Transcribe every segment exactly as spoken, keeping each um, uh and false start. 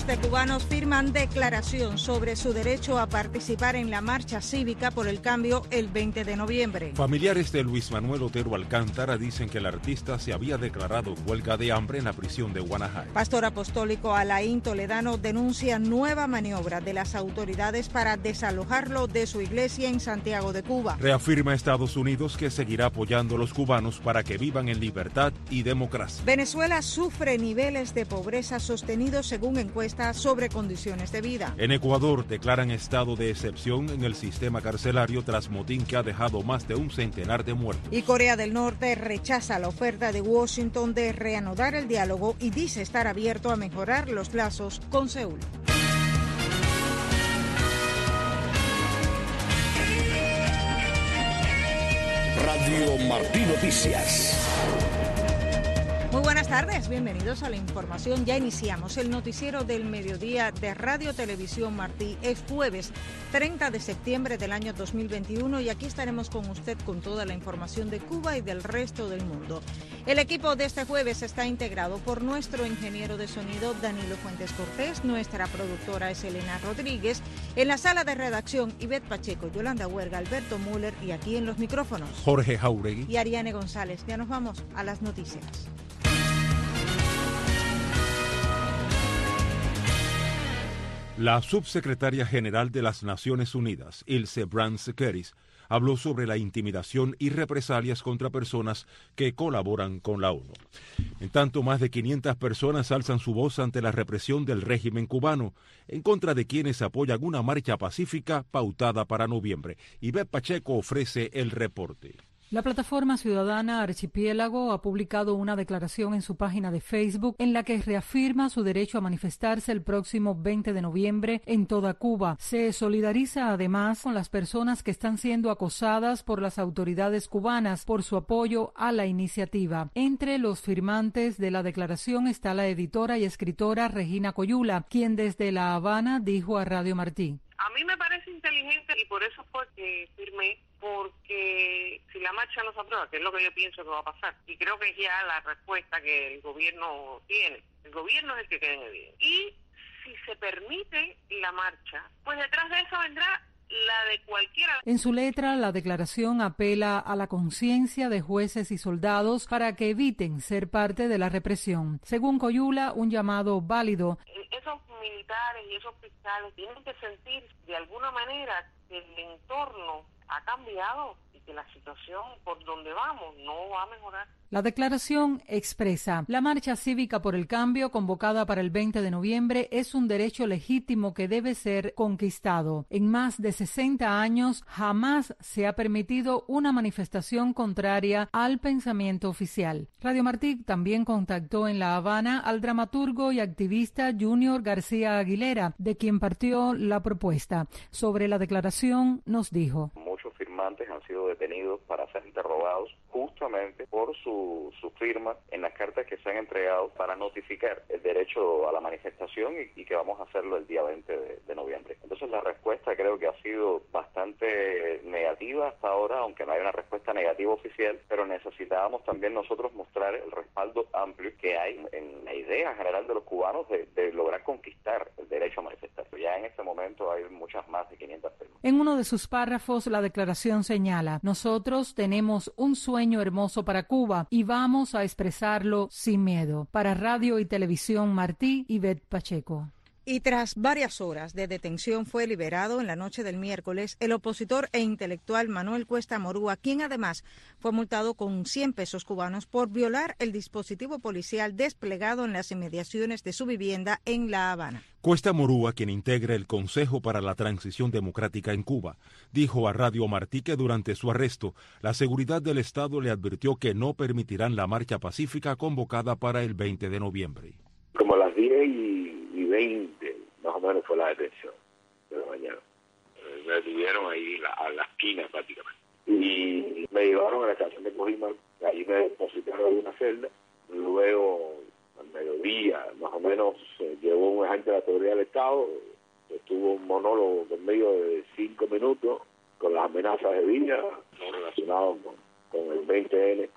Cientos de cubanos firman declaración sobre su derecho a participar en la marcha cívica por el cambio el veinte de noviembre. Familiares de Luis Manuel Otero Alcántara dicen que el artista se había declarado en huelga de hambre en la prisión de Guanajay. Pastor apostólico Alain Toledano denuncia nueva maniobra de las autoridades para desalojarlo de su iglesia en Santiago de Cuba. Reafirma Estados Unidos que seguirá apoyando a los cubanos para que vivan en libertad y democracia. Venezuela sufre niveles de pobreza sostenidos según encuestas sobre condiciones de vida. En Ecuador declaran estado de excepción en el sistema carcelario tras motín que ha dejado más de un centenar de muertos. Y Corea del Norte rechaza la oferta de Washington de reanudar el diálogo y dice estar abierto a mejorar los lazos con Seúl. Radio Martí Noticias. Muy buenas tardes, bienvenidos a la información. Ya iniciamos el noticiero del mediodía de Radio Televisión Martí. Es jueves treinta de septiembre del año dos mil veintiuno y aquí estaremos con usted con toda la información de Cuba y del resto del mundo. El equipo de este jueves está integrado por nuestro ingeniero de sonido Danilo Fuentes Cortés, nuestra productora es Elena Rodríguez, en la sala de redacción Ivette Pacheco, Yolanda Huerga, Alberto Müller y aquí en los micrófonos Jorge Jauregui y Ariane González. Ya nos vamos a las noticias. La subsecretaria general de las Naciones Unidas, Ilse Brand-Sekeris, habló sobre la intimidación y represalias contra personas que colaboran con la ONU. En tanto, más de quinientas personas alzan su voz ante la represión del régimen cubano en contra de quienes apoyan una marcha pacífica pautada para noviembre. Ivette Pacheco ofrece el reporte. La plataforma ciudadana Archipiélago ha publicado una declaración en su página de Facebook en la que reafirma su derecho a manifestarse el próximo veinte de noviembre en toda Cuba. Se solidariza además con las personas que están siendo acosadas por las autoridades cubanas por su apoyo a la iniciativa. Entre los firmantes de la declaración está la editora y escritora Regina Coyula, quien desde La Habana dijo a Radio Martí: a mí me parece inteligente y por eso fue que firmé, porque si la marcha no se aprueba, que es lo que yo pienso que va a pasar, y creo que es ya la respuesta que el gobierno tiene, el gobierno es el que queda en evidencia. Y si se permite la marcha, pues detrás de eso vendrá la de cualquiera. En su letra, la declaración apela a la conciencia de jueces y soldados para que eviten ser parte de la represión. Según Coyula, un llamado válido. Esos militares y esos fiscales tienen que sentir de alguna manera que el entorno ha cambiado y que la situación por donde vamos no va a mejorar. La declaración expresa: la marcha cívica por el cambio convocada para el veinte de noviembre es un derecho legítimo que debe ser conquistado. En más de sesenta años jamás se ha permitido una manifestación contraria al pensamiento oficial. Radio Martí también contactó en La Habana al dramaturgo y activista Junior García Aguilera, de quien partió la propuesta. Sobre la declaración nos dijo: muchos firmantes han sido detenidos para ser interrogados justamente por su, su firma en las cartas que se han entregado para notificar el derecho a la manifestación y, y que vamos a hacerlo el día veinte de, de noviembre. Entonces la respuesta creo que ha sido bastante negativa hasta ahora, aunque no hay una respuesta negativa oficial, pero necesitábamos también nosotros mostrar el respaldo amplio que hay en la idea general de los cubanos de, de lograr conquistar el derecho a manifestarse. Ya en este momento hay muchas más de quinientas firmas. En uno de sus párrafos la declaración señala: nosotros tenemos un sueño hermoso para Cuba y vamos a expresarlo sin miedo. Para Radio y Televisión Martí, Ivette Pacheco. Y tras varias horas de detención fue liberado en la noche del miércoles el opositor e intelectual Manuel Cuesta Morúa, quien además fue multado con cien pesos cubanos por violar el dispositivo policial desplegado en las inmediaciones de su vivienda en La Habana. Cuesta Morúa, quien integra el Consejo para la Transición Democrática en Cuba, dijo a Radio Martí que durante su arresto la seguridad del Estado le advirtió que no permitirán la marcha pacífica convocada para el veinte de noviembre. Como a las diez y veinte, más o menos, fue la detención de la mañana. Me detuvieron ahí la, a la esquina prácticamente. Y me llevaron a la estación de Cojimal, ahí me depositaron en una celda. Luego, al mediodía, más o menos, eh, llegó un agente de la autoridad del Estado, estuvo un monólogo conmigo de cinco minutos, con las amenazas de vida, no relacionadas con, con el veinte ene,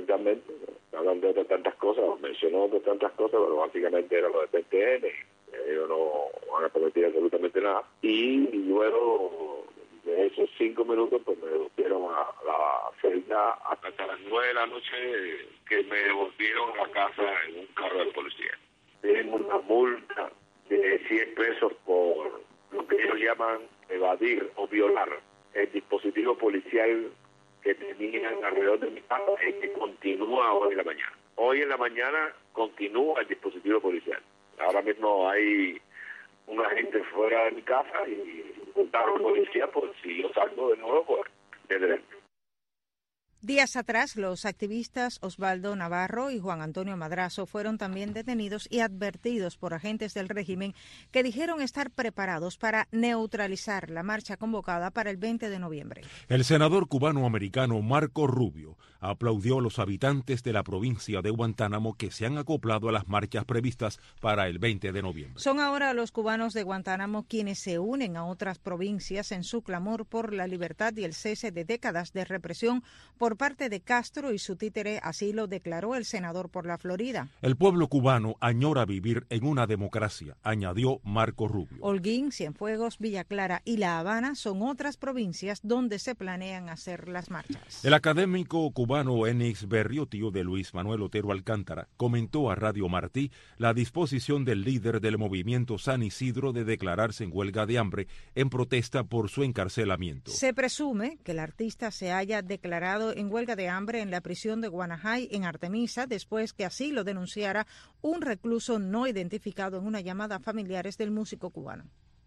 fundamentalmente, hablando de tantas cosas, mencionó de tantas cosas, pero básicamente era lo del veinte ene. ellos no van a cometer absolutamente nada. Y luego de esos cinco minutos, pues me devolvieron a la celda hasta las nueve de la noche, que me devolvieron a casa en un carro de policía. Tenemos una multa de cien pesos por lo que ellos llaman evadir o violar el dispositivo policial que tenían alrededor de mi casa y que continúa hoy en la mañana. Hoy en la mañana continúa el dispositivo policial. Ahora mismo hay una gente fuera de mi casa y un carro de policía, pues si yo salgo de nuevo, pues desde dentro. Días atrás, los activistas Osvaldo Navarro y Juan Antonio Madrazo fueron también detenidos y advertidos por agentes del régimen que dijeron estar preparados para neutralizar la marcha convocada para el veinte de noviembre. El senador cubano-americano Marco Rubio aplaudió a los habitantes de la provincia de Guantánamo que se han acoplado a las marchas previstas para el veinte de noviembre. Son ahora los cubanos de Guantánamo quienes se unen a otras provincias en su clamor por la libertad y el cese de décadas de represión por parte de Castro y su títere, así lo declaró el senador por la Florida. El pueblo cubano añora vivir en una democracia, añadió Marco Rubio. Holguín, Cienfuegos, Villa Clara y La Habana son otras provincias donde se planean hacer las marchas. El académico cubano Enix Berrio, tío de Luis Manuel Otero Alcántara, comentó a Radio Martí la disposición del líder del movimiento San Isidro de declararse en huelga de hambre en protesta por su encarcelamiento. Se presume que el artista se haya declarado en huelga de hambre en la prisión de Guanajay, en Artemisa, después que así lo denunciara un recluso no identificado en una llamada a familiares del músico cubano.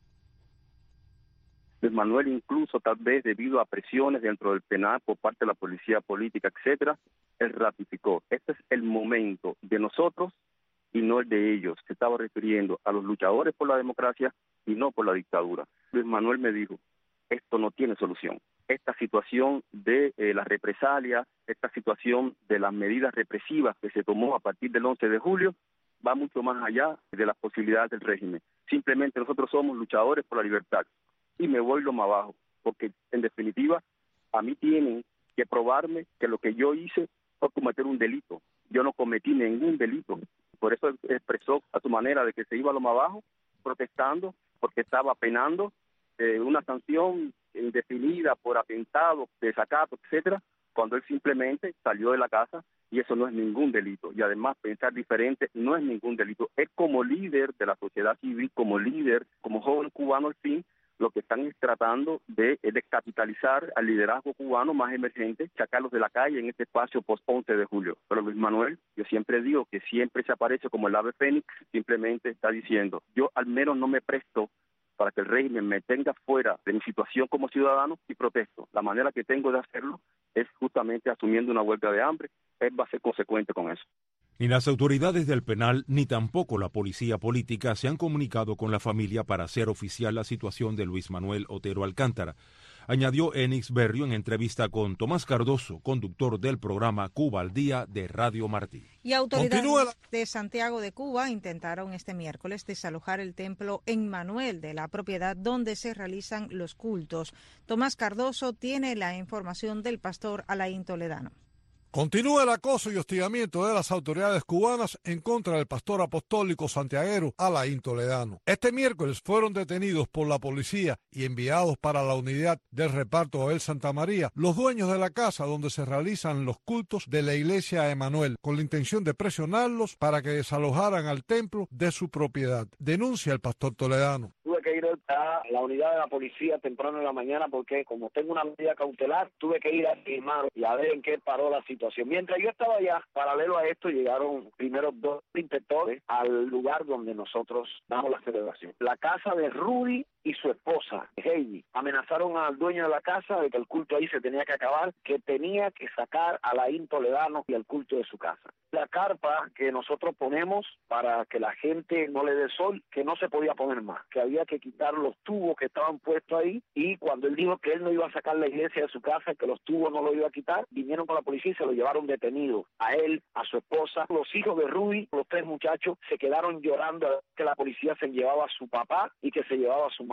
Luis Manuel, incluso tal vez debido a presiones dentro del penal por parte de la policía política, etcétera, él ratificó. Este es el momento de nosotros y no el de ellos. Se estaba refiriendo a los luchadores por la democracia y no por la dictadura. Luis Manuel me dijo, esto no tiene solución. Esta situación de eh, las represalias, esta situación de las medidas represivas que se tomó a partir del once de julio, va mucho más allá de las posibilidades del régimen. Simplemente nosotros somos luchadores por la libertad. Y me voy lo más abajo, porque en definitiva a mí tienen que probarme que lo que yo hice fue cometer un delito. Yo no cometí ningún delito. Por eso expresó a su manera de que se iba a lo más abajo, protestando, porque estaba penando eh, una sanción indefinida por atentado, desacato, etcétera, cuando él simplemente salió de la casa y eso no es ningún delito. Y además pensar diferente no es ningún delito. Es como líder de la sociedad civil, como líder, como joven cubano al fin, lo que están es tratando de descapitalizar al liderazgo cubano más emergente, sacarlos de la calle en este espacio post once de julio. Pero Luis Manuel, yo siempre digo que siempre se aparece como el ave fénix, simplemente está diciendo, yo al menos no me presto para que el régimen me tenga fuera de mi situación como ciudadano y protesto. La manera que tengo de hacerlo es justamente asumiendo una huelga de hambre. Él va a ser consecuente con eso. Ni las autoridades del penal ni tampoco la policía política se han comunicado con la familia para hacer oficial la situación de Luis Manuel Otero Alcántara, añadió Enix Berrio en entrevista con Tomás Cardoso, conductor del programa Cuba al Día de Radio Martí. Y autoridades de Santiago de Cuba intentaron este miércoles desalojar el templo Emmanuel de la propiedad donde se realizan los cultos. Tomás Cardoso tiene la información del pastor Alain Toledano. Continúa el acoso y hostigamiento de las autoridades cubanas en contra del pastor apostólico santiaguero Alain Toledano. Este miércoles fueron detenidos por la policía y enviados para la unidad del reparto Abel Santa María los dueños de la casa donde se realizan los cultos de la iglesia Emmanuel, con la intención de presionarlos para que desalojaran al templo de su propiedad. Denuncia el pastor Toledano. Tuve que ir a la unidad de la policía temprano en la mañana porque como tengo una medida cautelar, tuve que ir a firmar y a ver en qué paró la situación. Mientras yo estaba allá, paralelo a esto, llegaron primero dos inspectores al lugar donde nosotros damos la celebración. La casa de Rudy y su esposa, Heidi, amenazaron al dueño de la casa de que el culto ahí se tenía que acabar, que tenía que sacar a Alain Toledano y el culto de su casa. La carpa que nosotros ponemos para que la gente no le dé sol, que no se podía poner más, que había que quitar los tubos que estaban puestos ahí, y cuando él dijo que él no iba a sacar la iglesia de su casa, que los tubos no lo iba a quitar, vinieron con la policía y se lo llevaron detenido. A él, a su esposa, los hijos de Rudy, los tres muchachos, se quedaron llorando que la policía se llevaba a su papá y que se llevaba a su mamá.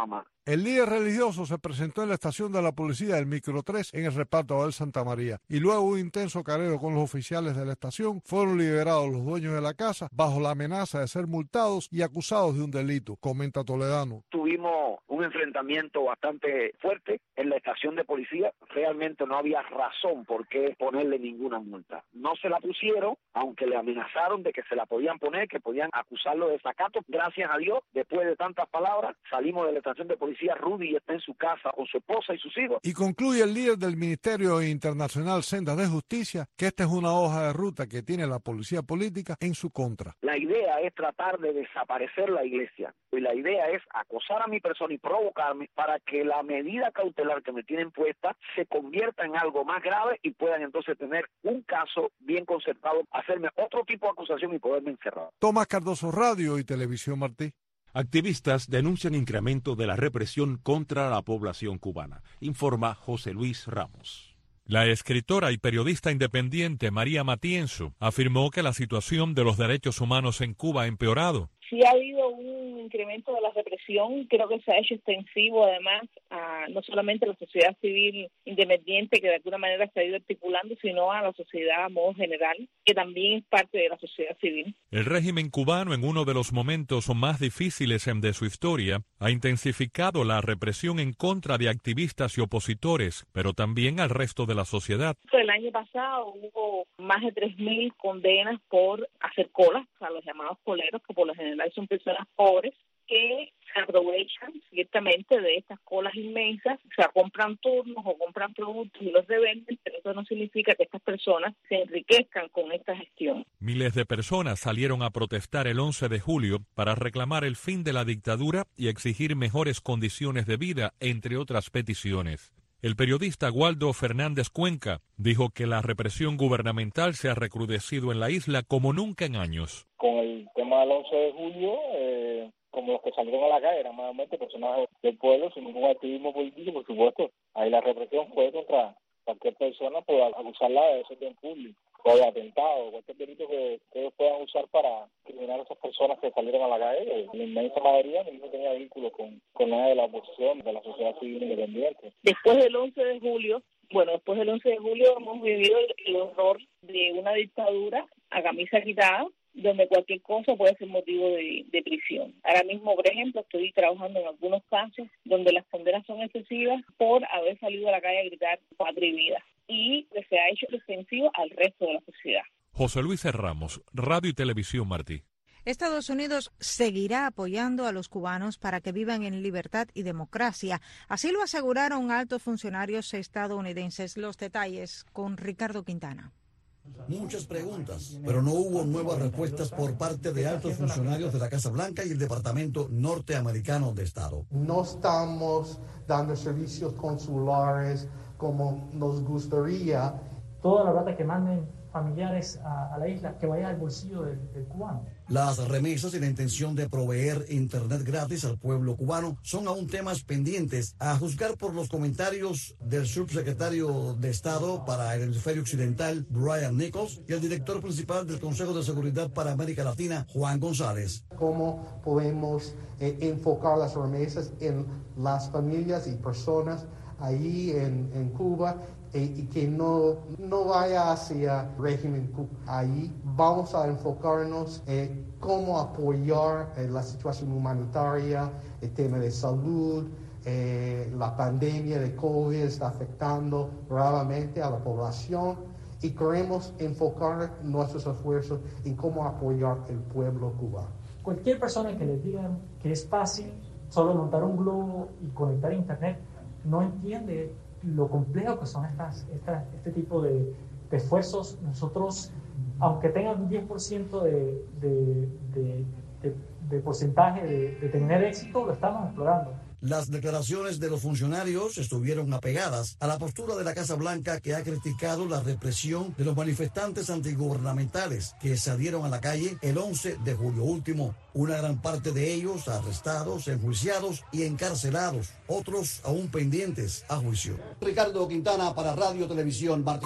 El líder religioso se presentó en la estación de la policía del Micro tres en el reparto Abel Santa María y luego de un intenso careo con los oficiales de la estación fueron liberados los dueños de la casa bajo la amenaza de ser multados y acusados de un delito, comenta Toledano. Tuvimos un enfrentamiento bastante fuerte en la estación de policía. Realmente no había razón por qué ponerle ninguna multa. No se la pusieron, aunque le amenazaron de que se la podían poner, que podían acusarlo de desacato. Gracias a Dios, después de tantas palabras, salimos de la estación de policía. Rudy está en su casa con su esposa y sus hijos. Y concluye el líder del Ministerio Internacional Sendas de Justicia que esta es una hoja de ruta que tiene la policía política en su contra. La idea es tratar de desaparecer la iglesia y la idea es acosar a mi persona y provocarme para que la medida cautelar que me tienen puesta se convierta en algo más grave y puedan entonces tener un caso bien concertado, hacerme otro tipo de acusación y poderme encerrar. Tomás Cardoso, Radio y Televisión Martí. Activistas denuncian incremento de la represión contra la población cubana, informa José Luis Ramos. La escritora y periodista independiente María Matienzo afirmó que la situación de los derechos humanos en Cuba ha empeorado. Sí ha habido un incremento de la represión, creo que se ha hecho extensivo además a no solamente a la sociedad civil independiente que de alguna manera se ha ido articulando, sino a la sociedad a modo general, que también es parte de la sociedad civil. El régimen cubano, en uno de los momentos más difíciles de su historia, ha intensificado la represión en contra de activistas y opositores, pero también al resto de la sociedad. El año pasado hubo más de tres mil condenas por hacer colas, a los llamados coleros, que por lo general son personas pobres que se aprovechan ciertamente de estas colas inmensas, o sea, compran turnos o compran productos y los revenden, pero eso no significa que estas personas se enriquezcan con esta gestión. Miles de personas salieron a protestar el once de julio para reclamar el fin de la dictadura y exigir mejores condiciones de vida, entre otras peticiones. El periodista Waldo Fernández Cuenca dijo que la represión gubernamental se ha recrudecido en la isla como nunca en años. Con el tema del once de julio, eh, como los que salieron a la calle eran mayormente personas del pueblo sin ningún activismo político, por supuesto, ahí la represión fue contra cualquier persona por acusarla de desorden público o de atentado, cualquier delito que, que ellos puedan usar para criminar a esas personas que salieron a la calle. La inmensa mayoría no tenía vínculos con, con nada de la oposición, de la sociedad civil independiente. Después del once de julio, bueno, después del once de julio hemos vivido el horror de una dictadura a camisa quitada, donde cualquier cosa puede ser motivo de, de prisión. Ahora mismo, por ejemplo, estoy trabajando en algunos casos donde las condenas son excesivas por haber salido a la calle a gritar patria y vida, y que se ha hecho extensivo al resto de la sociedad. José Luis Ramos, Radio y Televisión Martí. Estados Unidos seguirá apoyando a los cubanos para que vivan en libertad y democracia. Así lo aseguraron altos funcionarios estadounidenses. Los detalles con Ricardo Quintana. Muchas preguntas, pero no hubo nuevas respuestas por parte de altos funcionarios de la Casa Blanca y el Departamento Norteamericano de Estado. No estamos dando servicios consulares como nos gustaría. Toda la plata que manden familiares a, a la isla, que vaya al bolsillo del, del cubano. Las remesas y la intención de proveer internet gratis al pueblo cubano son aún temas pendientes, a juzgar por los comentarios del subsecretario de Estado para el Hemisferio Occidental, Brian Nichols, y el director principal del Consejo de Seguridad para América Latina, Juan González. ¿Cómo podemos eh, enfocar las remesas en las familias y personas ahí en, en Cuba y que no, no vaya hacia el régimen Cuba? Ahí vamos a enfocarnos en cómo apoyar eh, la situación humanitaria, el tema de salud, eh, la pandemia de COVID está afectando gravemente a la población y queremos enfocar nuestros esfuerzos en cómo apoyar el pueblo cubano. Cualquier persona que les diga que es fácil solo montar un globo y conectar a internet no entiende lo complejo que son estas, estas, este tipo de, de esfuerzos. Nosotros, aunque tengan un diez por ciento de, de, de, de, de porcentaje de, de tener éxito, lo estamos explorando. Las declaraciones de los funcionarios estuvieron apegadas a la postura de la Casa Blanca, que ha criticado la represión de los manifestantes antigubernamentales que salieron a la calle el once de julio último. Una gran parte de ellos arrestados, enjuiciados y encarcelados. Otros aún pendientes a juicio. Ricardo Quintana para Radio Televisión Martí.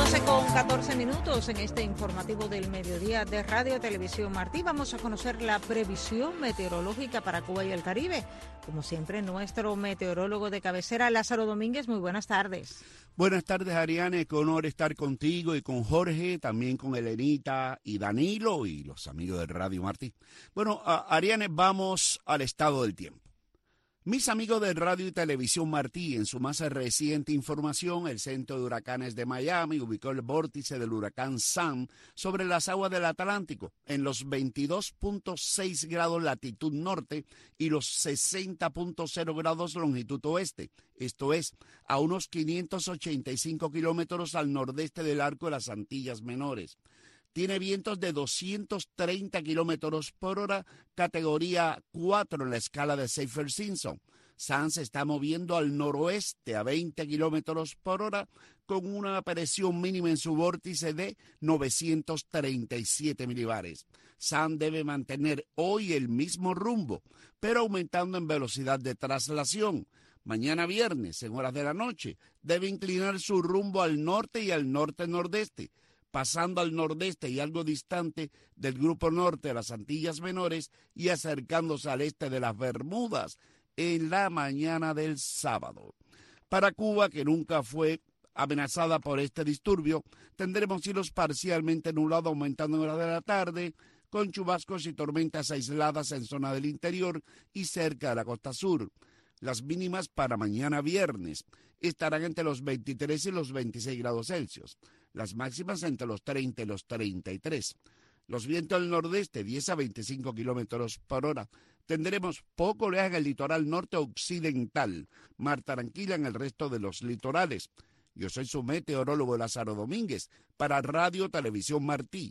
doce con catorce minutos en este informativo del mediodía de Radio Televisión Martí. Vamos a conocer la previsión meteorológica para Cuba y el Caribe. Como siempre, nuestro meteorólogo de cabecera, Lázaro Domínguez. Muy buenas tardes. Buenas tardes, Ariane. Qué honor estar contigo y con Jorge, también con Elenita y Danilo y los amigos de Radio Martí. Bueno, uh, Ariane, vamos al estado del tiempo. Mis amigos de Radio y Televisión Martí, en su más reciente información, el Centro de Huracanes de Miami ubicó el vórtice del huracán Sam sobre las aguas del Atlántico en los veintidós punto seis grados latitud norte y los sesenta punto cero grados longitud oeste, esto es, a unos quinientos ochenta y cinco kilómetros al nordeste del arco de las Antillas Menores. Tiene vientos de doscientos treinta kilómetros por hora, categoría cuatro en la escala de Saffir-Simpson. Sam se está moviendo al noroeste a veinte kilómetros por hora, con una presión mínima en su vórtice de novecientos treinta y siete milibares. Sam debe mantener hoy el mismo rumbo, pero aumentando en velocidad de traslación. Mañana viernes, en horas de la noche, debe inclinar su rumbo al norte y al norte-nordeste, pasando al nordeste y algo distante del Grupo Norte de las Antillas Menores y acercándose al este de las Bermudas en la mañana del sábado. Para Cuba, que nunca fue amenazada por este disturbio, tendremos cielos parcialmente nublados aumentando en horas de la tarde, con chubascos y tormentas aisladas en zona del interior y cerca de la costa sur. Las mínimas para mañana viernes estarán entre los veintitrés y los veintiséis grados Celsius. Las máximas entre los treinta y los treinta y tres. Los vientos del nordeste, diez a veinticinco kilómetros por hora. Tendremos poco oleaje en el litoral norte occidental, mar tranquila en el resto de los litorales. Yo soy su meteorólogo Lázaro Domínguez, para Radio Televisión Martí.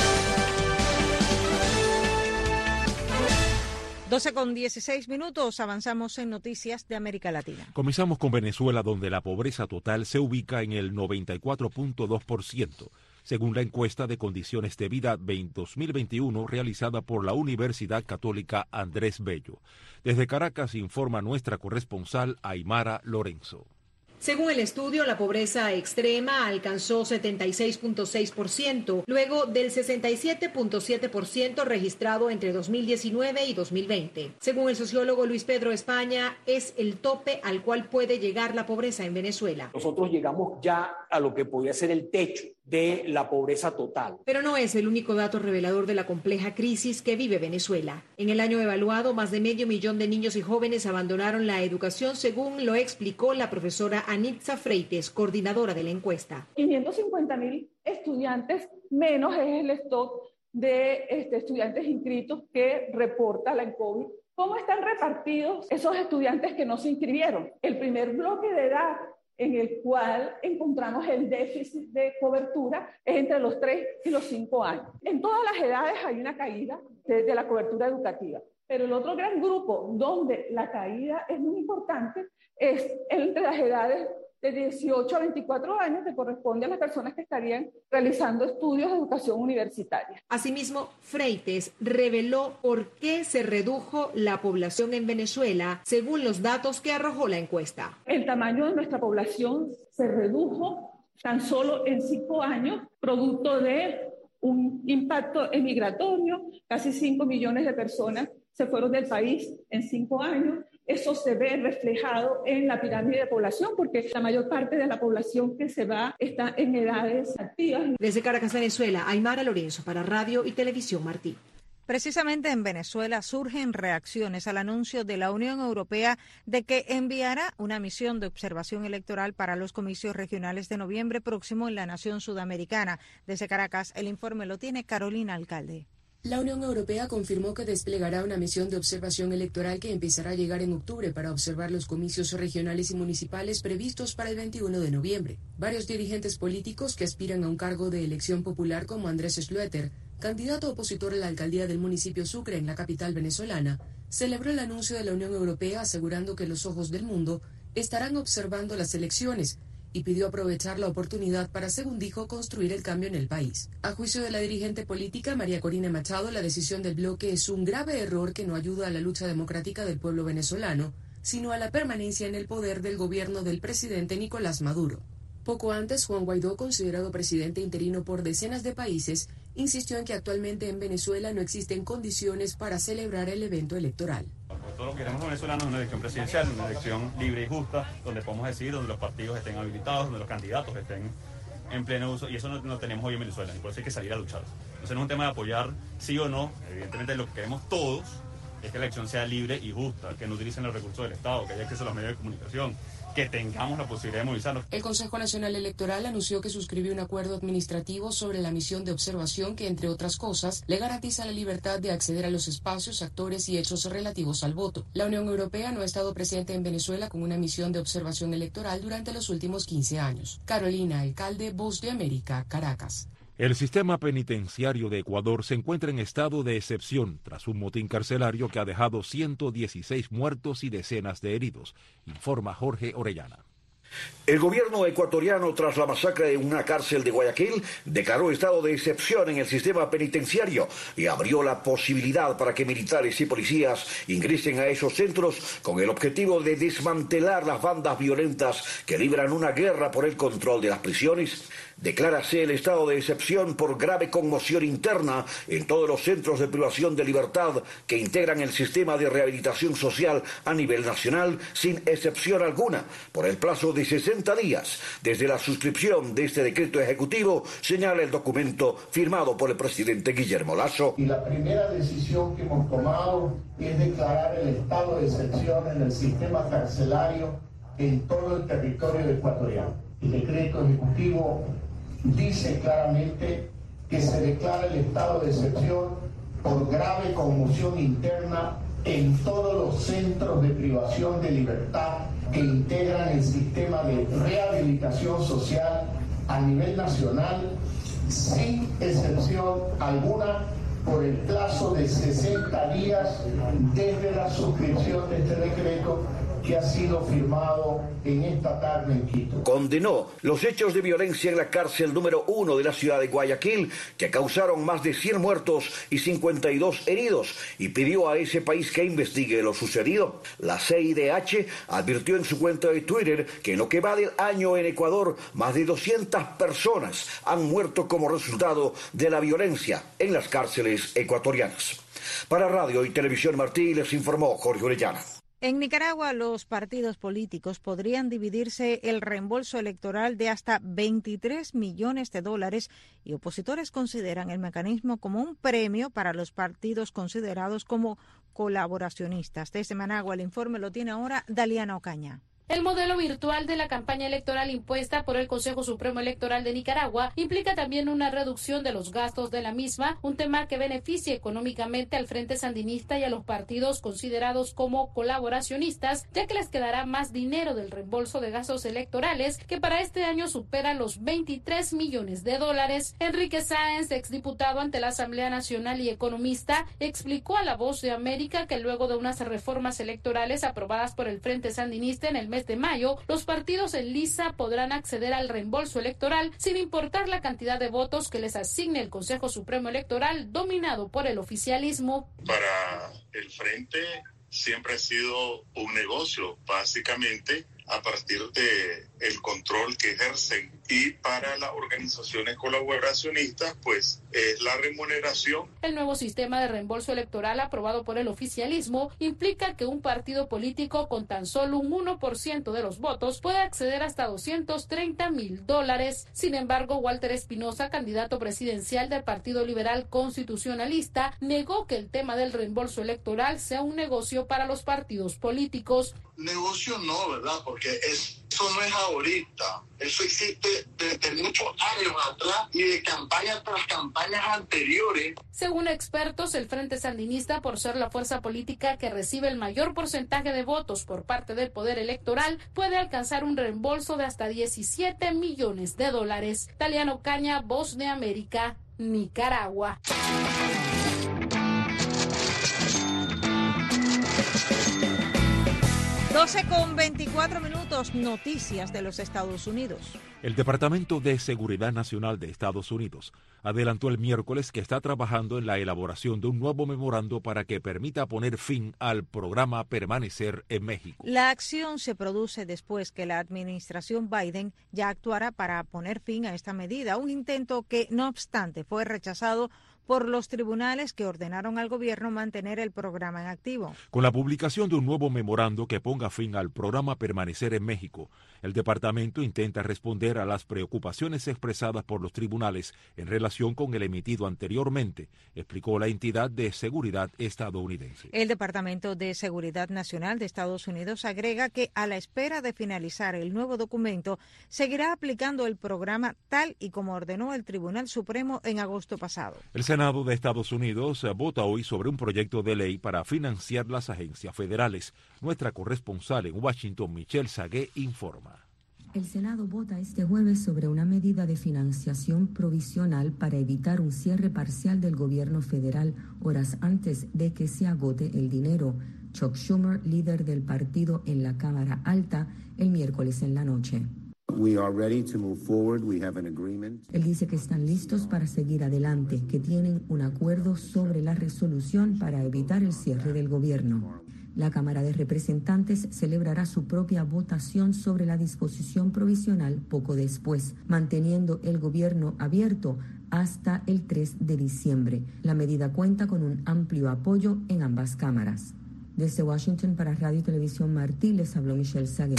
doce con dieciséis minutos, avanzamos en noticias de América Latina. Comenzamos con Venezuela, donde la pobreza total se ubica en el noventa y cuatro punto dos por ciento, según la encuesta de condiciones de vida dos mil veintiuno realizada por la Universidad Católica Andrés Bello. Desde Caracas informa nuestra corresponsal Aymara Lorenzo. Según el estudio, la pobreza extrema alcanzó setenta y seis punto seis por ciento, luego del sesenta y siete punto siete por ciento registrado entre dos mil diecinueve y dos mil veinte. Según el sociólogo Luis Pedro España, es el tope al cual puede llegar la pobreza en Venezuela. Nosotros llegamos ya a lo que podría ser el techo de la pobreza total. Pero no es el único dato revelador de la compleja crisis que vive Venezuela. En el año evaluado, más de medio millón de niños y jóvenes abandonaron la educación, según lo explicó la profesora Anitza Freites, coordinadora de la encuesta. quinientos cincuenta mil estudiantes menos es el stock de este, estudiantes inscritos que reporta la ENCOVI. ¿Cómo están repartidos esos estudiantes que no se inscribieron? El primer bloque de edad en el cual encontramos el déficit de cobertura es entre los tres y los cinco años. En todas las edades hay una caída de, de la cobertura educativa, pero el otro gran grupo donde la caída es muy importante es entre las edades de dieciocho a veinticuatro años, que corresponde a las personas que estarían realizando estudios de educación universitaria. Asimismo, Freites reveló por qué se redujo la población en Venezuela, según los datos que arrojó la encuesta. El tamaño de nuestra población se redujo tan solo en cinco años, producto de un impacto emigratorio. Casi cinco millones de personas se fueron del país en cinco años. Eso se ve reflejado en la pirámide de población, porque la mayor parte de la población que se va está en edades activas. Desde Caracas, Venezuela, Aymara Lorenzo para Radio y Televisión Martí. Precisamente en Venezuela surgen reacciones al anuncio de la Unión Europea de que enviará una misión de observación electoral para los comicios regionales de noviembre próximo en la nación sudamericana. Desde Caracas, el informe lo tiene Carolina Alcalde. La Unión Europea confirmó que desplegará una misión de observación electoral que empezará a llegar en octubre para observar los comicios regionales y municipales previstos para el veintiuno de noviembre. Varios dirigentes políticos que aspiran a un cargo de elección popular, como Andrés Schlueter, candidato opositor a la alcaldía del municipio Sucre en la capital venezolana, celebró el anuncio de la Unión Europea asegurando que los ojos del mundo estarán observando las elecciones y pidió aprovechar la oportunidad para, según dijo, construir el cambio en el país. A juicio de la dirigente política María Corina Machado, la decisión del bloque es un grave error que no ayuda a la lucha democrática del pueblo venezolano, sino a la permanencia en el poder del gobierno del presidente Nicolás Maduro. Poco antes, Juan Guaidó, considerado presidente interino por decenas de países, insistió en que actualmente en Venezuela no existen condiciones para celebrar el evento electoral. Todo lo que queremos los venezolanos es una elección presidencial, una elección libre y justa, donde podamos decidir, donde los partidos estén habilitados, donde los candidatos estén en pleno uso, y eso no, no tenemos hoy en Venezuela, y por eso hay que salir a luchar. Entonces no es un tema de apoyar sí o no, evidentemente lo que queremos todos es que la elección sea libre y justa, que no utilicen los recursos del Estado, que haya acceso a los medios de comunicación, que tengamos la posibilidad de movilizarnos. El Consejo Nacional Electoral anunció que suscribió un acuerdo administrativo sobre la misión de observación que, entre otras cosas, le garantiza la libertad de acceder a los espacios, actores y hechos relativos al voto. La Unión Europea no ha estado presente en Venezuela con una misión de observación electoral durante los últimos quince años. Carolina Alcalde, Voz de América, Caracas. El sistema penitenciario de Ecuador se encuentra en estado de excepción tras un motín carcelario que ha dejado ciento dieciséis muertos y decenas de heridos, informa Jorge Orellana. El gobierno ecuatoriano, tras la masacre de una cárcel de Guayaquil, declaró estado de excepción en el sistema penitenciario y abrió la posibilidad para que militares y policías ingresen a esos centros con el objetivo de desmantelar las bandas violentas que libran una guerra por el control de las prisiones. Declárase el estado de excepción por grave conmoción interna en todos los centros de privación de libertad que integran el sistema de rehabilitación social a nivel nacional, sin excepción alguna, por el plazo de sesenta días desde la suscripción de este decreto ejecutivo, señala el documento firmado por el presidente Guillermo Lasso. Y la primera decisión que hemos tomado es declarar el estado de excepción en el sistema carcelario en todo el territorio ecuatoriano. El decreto ejecutivo dice claramente que se declara el estado de excepción por grave conmoción interna en todos los centros de privación de libertad que integran el sistema de rehabilitación social a nivel nacional, sin excepción alguna, por el plazo de sesenta días desde la suscripción de este decreto que ha sido firmado en esta tarde en Quito. Condenó los hechos de violencia en la cárcel número uno de la ciudad de Guayaquil, que causaron más de cien muertos y cincuenta y dos heridos, y pidió a ese país que investigue lo sucedido. La C I D H advirtió en su cuenta de Twitter que en lo que va del año en Ecuador, más de doscientas personas han muerto como resultado de la violencia en las cárceles ecuatorianas. Para Radio y Televisión Martí les informó Jorge Orellana. En Nicaragua, los partidos políticos podrían dividirse el reembolso electoral de hasta veintitrés millones de dólares y opositores consideran el mecanismo como un premio para los partidos considerados como colaboracionistas. Desde Managua, el informe lo tiene ahora Daliana Ocaña. El modelo virtual de la campaña electoral impuesta por el Consejo Supremo Electoral de Nicaragua implica también una reducción de los gastos de la misma, un tema que beneficia económicamente al Frente Sandinista y a los partidos considerados como colaboracionistas, ya que les quedará más dinero del reembolso de gastos electorales, que para este año supera los veintitrés millones de dólares. Enrique Sáenz, exdiputado ante la Asamblea Nacional y economista, explicó a La Voz de América que luego de unas reformas electorales aprobadas por el Frente Sandinista en el mes de mayo, los partidos en lisa podrán acceder al reembolso electoral sin importar la cantidad de votos que les asigne el Consejo Supremo Electoral, dominado por el oficialismo. Para el Frente siempre ha sido un negocio, básicamente a partir de el control que ejercen, y para las organizaciones colaboracionistas pues es la remuneración. El nuevo sistema de reembolso electoral aprobado por el oficialismo implica que un partido político con tan solo un uno por ciento de los votos puede acceder hasta doscientos treinta mil dólares. Sin embargo, Walter Espinosa, candidato presidencial del Partido Liberal Constitucionalista, negó que el tema del reembolso electoral sea un negocio para los partidos políticos. Negocio no, ¿verdad? Porque es, eso no es ahorita. Eso existe desde muchos años atrás y de campaña tras campañas anteriores. Según expertos, el Frente Sandinista, por ser la fuerza política que recibe el mayor porcentaje de votos por parte del poder electoral, puede alcanzar un reembolso de hasta diecisiete millones de dólares. Taliano Caña, Voz de América, Nicaragua. doce con veinticuatro minutos, noticias de los Estados Unidos. El Departamento de Seguridad Nacional de Estados Unidos adelantó el miércoles que está trabajando en la elaboración de un nuevo memorando para que permita poner fin al programa Permanecer en México. La acción se produce después que la administración Biden ya actuara para poner fin a esta medida, un intento que, no obstante, fue rechazado por los tribunales que ordenaron al gobierno mantener el programa en activo. Con la publicación de un nuevo memorando que ponga fin al programa Permanecer en México, el departamento intenta responder a las preocupaciones expresadas por los tribunales en relación con el emitido anteriormente, explicó la entidad de seguridad estadounidense. El Departamento de Seguridad Nacional de Estados Unidos agrega que, a la espera de finalizar el nuevo documento, seguirá aplicando el programa tal y como ordenó el Tribunal Supremo en agosto pasado. El Senado de Estados Unidos vota hoy sobre un proyecto de ley para financiar las agencias federales. Nuestra corresponsal en Washington, Michelle Sagué, informa. El Senado vota este jueves sobre una medida de financiación provisional para evitar un cierre parcial del gobierno federal horas antes de que se agote el dinero. Chuck Schumer, líder del partido en la Cámara Alta, el miércoles en la noche. We are ready to move forward. We have an agreement. Él dice que están listos para seguir adelante, que tienen un acuerdo sobre la resolución para evitar el cierre del gobierno. La Cámara de Representantes celebrará su propia votación sobre la disposición provisional poco después, manteniendo el gobierno abierto hasta el tres de diciembre. La medida cuenta con un amplio apoyo en ambas cámaras. Desde Washington para Radio y Televisión Martí les habló Michelle Sagué.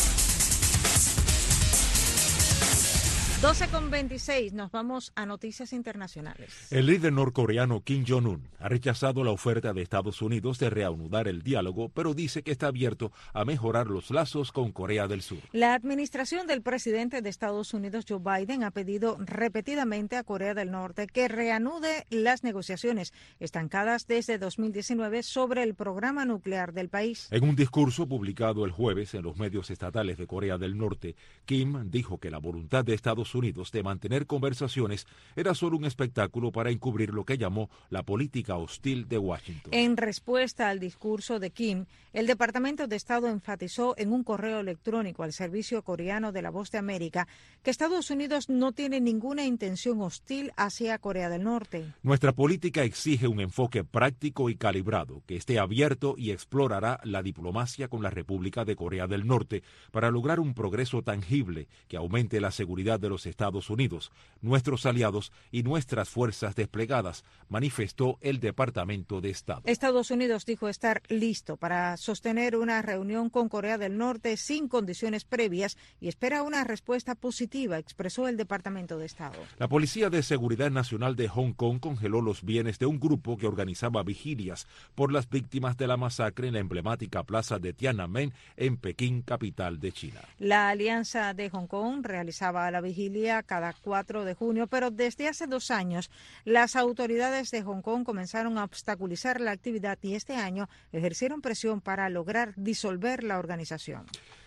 doce con veintiséis, nos vamos a noticias internacionales. El líder norcoreano Kim Jong-un ha rechazado la oferta de Estados Unidos de reanudar el diálogo, pero dice que está abierto a mejorar los lazos con Corea del Sur. La administración del presidente de Estados Unidos, Joe Biden, ha pedido repetidamente a Corea del Norte que reanude las negociaciones estancadas desde dos mil diecinueve sobre el programa nuclear del país. En un discurso publicado el jueves en los medios estatales de Corea del Norte, Kim dijo que la voluntad de Estados Unidos de mantener conversaciones era solo un espectáculo para encubrir lo que llamó la política hostil de Washington. En respuesta al discurso de Kim, el Departamento de Estado enfatizó en un correo electrónico al servicio coreano de La Voz de América que Estados Unidos no tiene ninguna intención hostil hacia Corea del Norte. Nuestra política exige un enfoque práctico y calibrado que esté abierto y explorará la diplomacia con la República de Corea del Norte para lograr un progreso tangible que aumente la seguridad de los Estados Unidos, nuestros aliados y nuestras fuerzas desplegadas, manifestó el Departamento de Estado. Estados Unidos dijo estar listo para sostener una reunión con Corea del Norte sin condiciones previas y espera una respuesta positiva, expresó el Departamento de Estado. La Policía de Seguridad Nacional de Hong Kong congeló los bienes de un grupo que organizaba vigilias por las víctimas de la masacre en la emblemática plaza de Tiananmen en Pekín, capital de China. La Alianza de Hong Kong realizaba la vigilia cada cuatro de junio, pero desde hace dos años las autoridades de Hong Kong comenzaron a obstaculizar la actividad y este año ejercieron presión para lograr disolver la organización.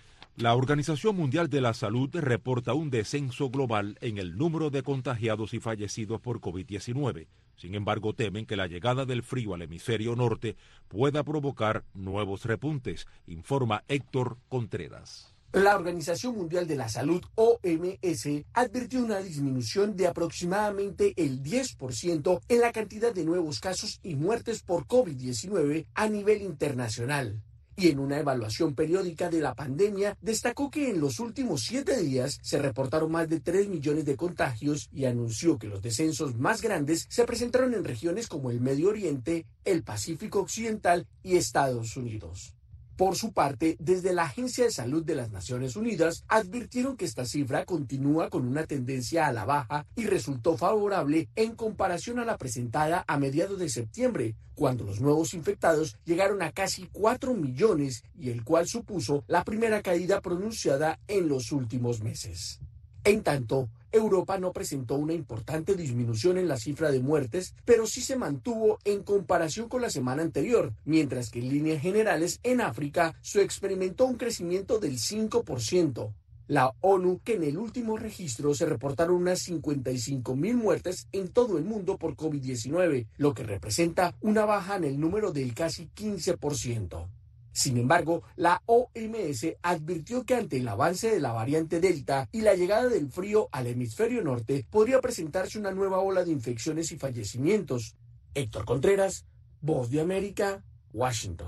La Organización Mundial de la Salud reporta un descenso global en el número de contagiados y fallecidos por COVID diecinueve. Sin embargo, temen que la llegada del frío al hemisferio norte pueda provocar nuevos repuntes, informa Héctor Contreras. La Organización Mundial de la Salud, O M S, advirtió una disminución de aproximadamente el diez por ciento en la cantidad de nuevos casos y muertes por COVID diecinueve a nivel internacional. Y en una evaluación periódica de la pandemia, destacó que en los últimos siete días se reportaron más de tres millones de contagios y anunció que los descensos más grandes se presentaron en regiones como el Medio Oriente, el Pacífico Occidental y Estados Unidos. Por su parte, desde la Agencia de Salud de las Naciones Unidas advirtieron que esta cifra continúa con una tendencia a la baja y resultó favorable en comparación a la presentada a mediados de septiembre, cuando los nuevos infectados llegaron a casi cuatro millones y el cual supuso la primera caída pronunciada en los últimos meses. En tanto, Europa no presentó una importante disminución en la cifra de muertes, pero sí se mantuvo en comparación con la semana anterior, mientras que en líneas generales en África se experimentó un crecimiento del cinco por ciento. La ONU, que en el último registro se reportaron unas cincuenta y cinco mil muertes en todo el mundo por COVID diecinueve, lo que representa una baja en el número del casi quince por ciento. Sin embargo, la O M S advirtió que ante el avance de la variante Delta y la llegada del frío al hemisferio norte, podría presentarse una nueva ola de infecciones y fallecimientos. Héctor Contreras, Voz de América, Washington.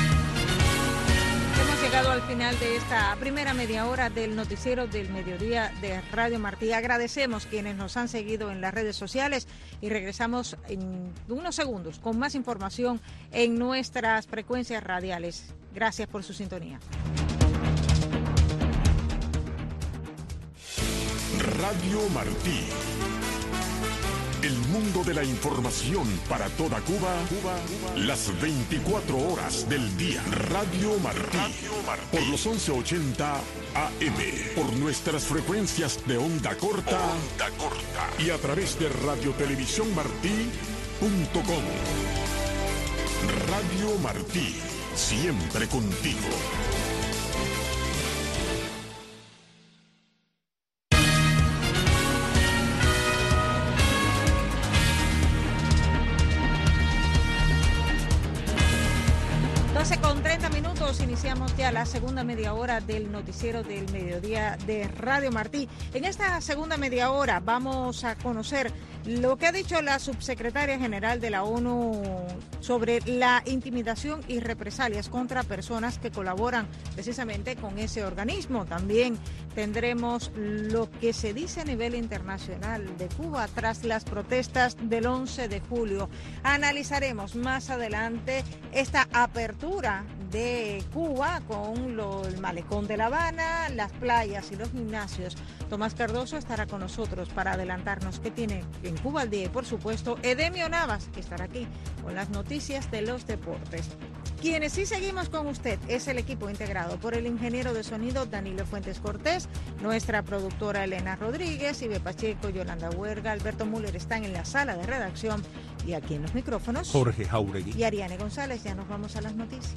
Hemos llegado al final de esta primera media hora del noticiero del mediodía de Radio Martí. Agradecemos quienes nos han seguido en las redes sociales y regresamos en unos segundos con más información en nuestras frecuencias radiales. Gracias por su sintonía. Radio Martí. El mundo de la información para toda Cuba, Cuba, Cuba, las veinticuatro horas del día. Radio Martí, Radio Martí. Por los once ochenta A M, por nuestras frecuencias de onda corta, onda corta y a través de radiotelevisiónmartí punto com. Radio Martí, siempre contigo. Con treinta minutos iniciamos ya la segunda media hora del noticiero del mediodía de Radio Martí. En esta segunda media hora vamos a conocer lo que ha dicho la subsecretaria general de la ONU sobre la intimidación y represalias contra personas que colaboran precisamente con ese organismo. También tendremos lo que se dice a nivel internacional de Cuba tras las protestas del once de julio. Analizaremos más adelante esta apertura de Cuba con lo, el malecón de La Habana, las playas y los gimnasios. Tomás Cardoso estará con nosotros para adelantarnos qué tiene en Cuba al día y, por supuesto, Edemio Navas, que estará aquí con las noticias de los deportes. Quienes sí seguimos con usted es el equipo integrado por el ingeniero de sonido Danilo Fuentes Cortés, nuestra productora Elena Rodríguez, Ibe Pacheco, Yolanda Huerga, Alberto Müller están en la sala de redacción y aquí en los micrófonos Jorge Jauregui y Ariane González. Ya nos vamos a las noticias.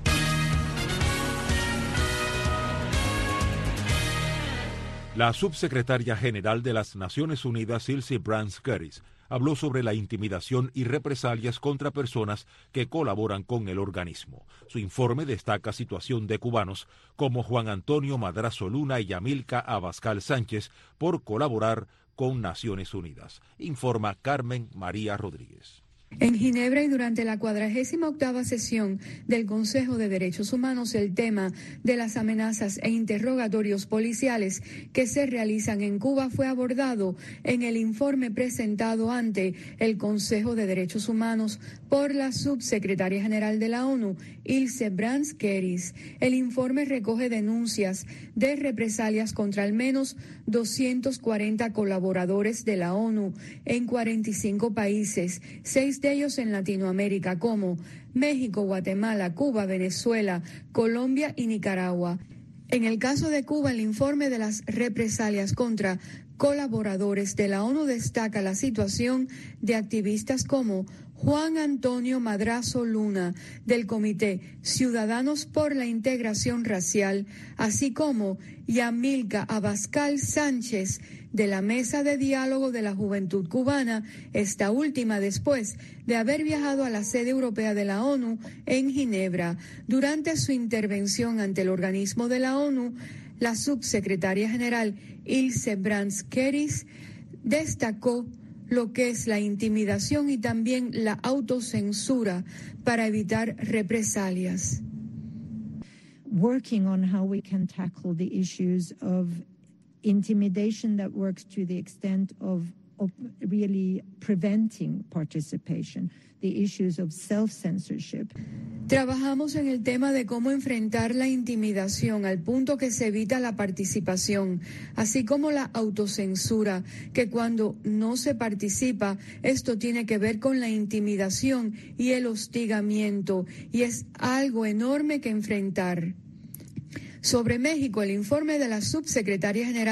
La subsecretaria general de las Naciones Unidas, Ilse Brance-Curtis, habló sobre la intimidación y represalias contra personas que colaboran con el organismo. Su informe destaca situación de cubanos como Juan Antonio Madrazo Luna y Yamilca Abascal Sánchez por colaborar con Naciones Unidas. Informa Carmen María Rodríguez. En Ginebra y durante la cuadragésima octava sesión del Consejo de Derechos Humanos, el tema de las amenazas e interrogatorios policiales que se realizan en Cuba fue abordado en el informe presentado ante el Consejo de Derechos Humanos por la subsecretaria general de la ONU, Ilse Brance-Curtis. El informe recoge denuncias de represalias contra al menos doscientos cuarenta colaboradores de la ONU en cuarenta y cinco países, seis de ellos en Latinoamérica como México, Guatemala, Cuba, Venezuela, Colombia y Nicaragua. En el caso de Cuba, el informe de las represalias contra colaboradores de la ONU destaca la situación de activistas como Juan Antonio Madrazo Luna, del Comité Ciudadanos por la Integración Racial, así como Yamilca Abascal Sánchez, de la Mesa de Diálogo de la Juventud Cubana, esta última después de haber viajado a la sede europea de la ONU en Ginebra. Durante su intervención ante el organismo de la ONU, la subsecretaria general Ilse Brance-Curtis destacó lo que es la intimidación y también la autocensura para evitar represalias. Working on how we can tackle the issues of intimidation that works to the extent of, of really preventing participation, the issues of self-censorship. Trabajamos en el tema de cómo enfrentar la intimidación al punto que se evita la participación, así como la autocensura, que cuando no se participa, esto tiene que ver con la intimidación y el hostigamiento, y es algo enorme que enfrentar. Sobre México, el informe de la subsecretaria general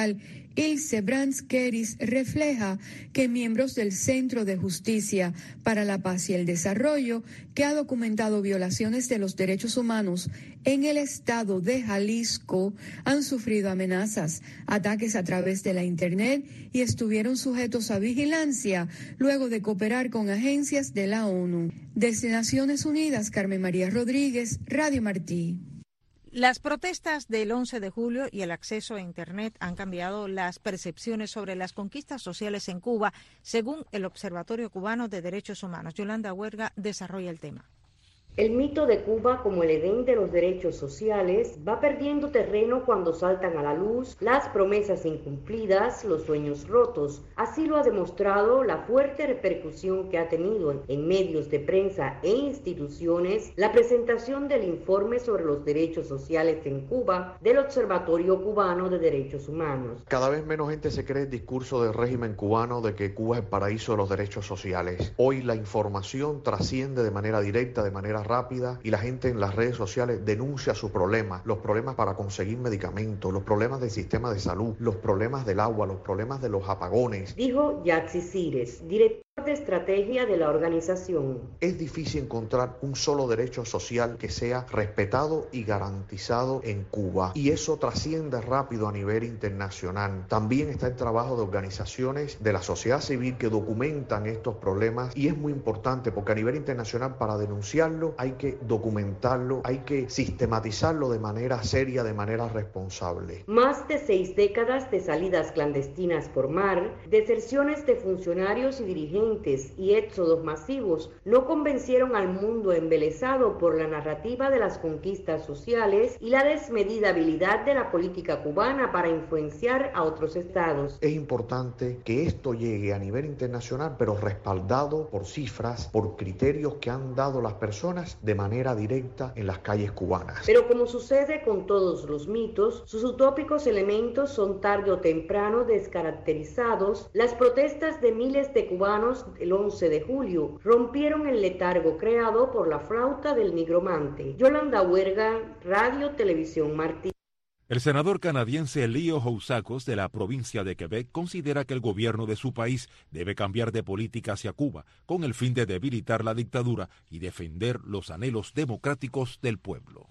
Ilse Brands-Keris refleja que miembros del Centro de Justicia para la Paz y el Desarrollo, que ha documentado violaciones de los derechos humanos en el estado de Jalisco, han sufrido amenazas, ataques a través de la Internet y estuvieron sujetos a vigilancia luego de cooperar con agencias de la ONU. Desde Naciones Unidas, Carmen María Rodríguez, Radio Martí. Las protestas del once de julio y el acceso a Internet han cambiado las percepciones sobre las conquistas sociales en Cuba, según el Observatorio Cubano de Derechos Humanos. Yolanda Huerga desarrolla el tema. El mito de Cuba como el Edén de los derechos sociales va perdiendo terreno cuando saltan a la luz las promesas incumplidas, los sueños rotos. Así lo ha demostrado la fuerte repercusión que ha tenido en medios de prensa e instituciones la presentación del informe sobre los derechos sociales en Cuba del Observatorio Cubano de Derechos Humanos. Cada vez menos gente se cree el discurso del régimen cubano de que Cuba es el paraíso de los derechos sociales. Hoy la información trasciende de manera directa, de manera rápida, y la gente en las redes sociales denuncia sus problemas, los problemas para conseguir medicamentos, los problemas del sistema de salud, los problemas del agua, los problemas de los apagones. Dijo Yaxi Cires, director de estrategia de la organización. Es difícil encontrar un solo derecho social que sea respetado y garantizado en Cuba, y eso trasciende rápido a nivel internacional. También está el trabajo de organizaciones de la sociedad civil que documentan estos problemas, y es muy importante porque a nivel internacional, para denunciarlo hay que documentarlo, hay que sistematizarlo de manera seria, de manera responsable. Más de seis décadas de salidas clandestinas por mar, deserciones de funcionarios y dirigentes y éxodos masivos no convencieron al mundo embelesado por la narrativa de las conquistas sociales y la desmedida habilidad de la política cubana para influenciar a otros estados. Es importante que esto llegue a nivel internacional, pero respaldado por cifras, por criterios que han dado las personas de manera directa en las calles cubanas. Pero como sucede con todos los mitos, sus utópicos elementos son tarde o temprano descaracterizados. Las protestas de miles de cubanos el once de julio rompieron el letargo creado por la flauta del nigromante. Yolanda Huerga, Radio Televisión Martí. El senador canadiense Leo Housakos de la provincia de Quebec considera que el gobierno de su país debe cambiar de política hacia Cuba con el fin de debilitar la dictadura y defender los anhelos democráticos del pueblo.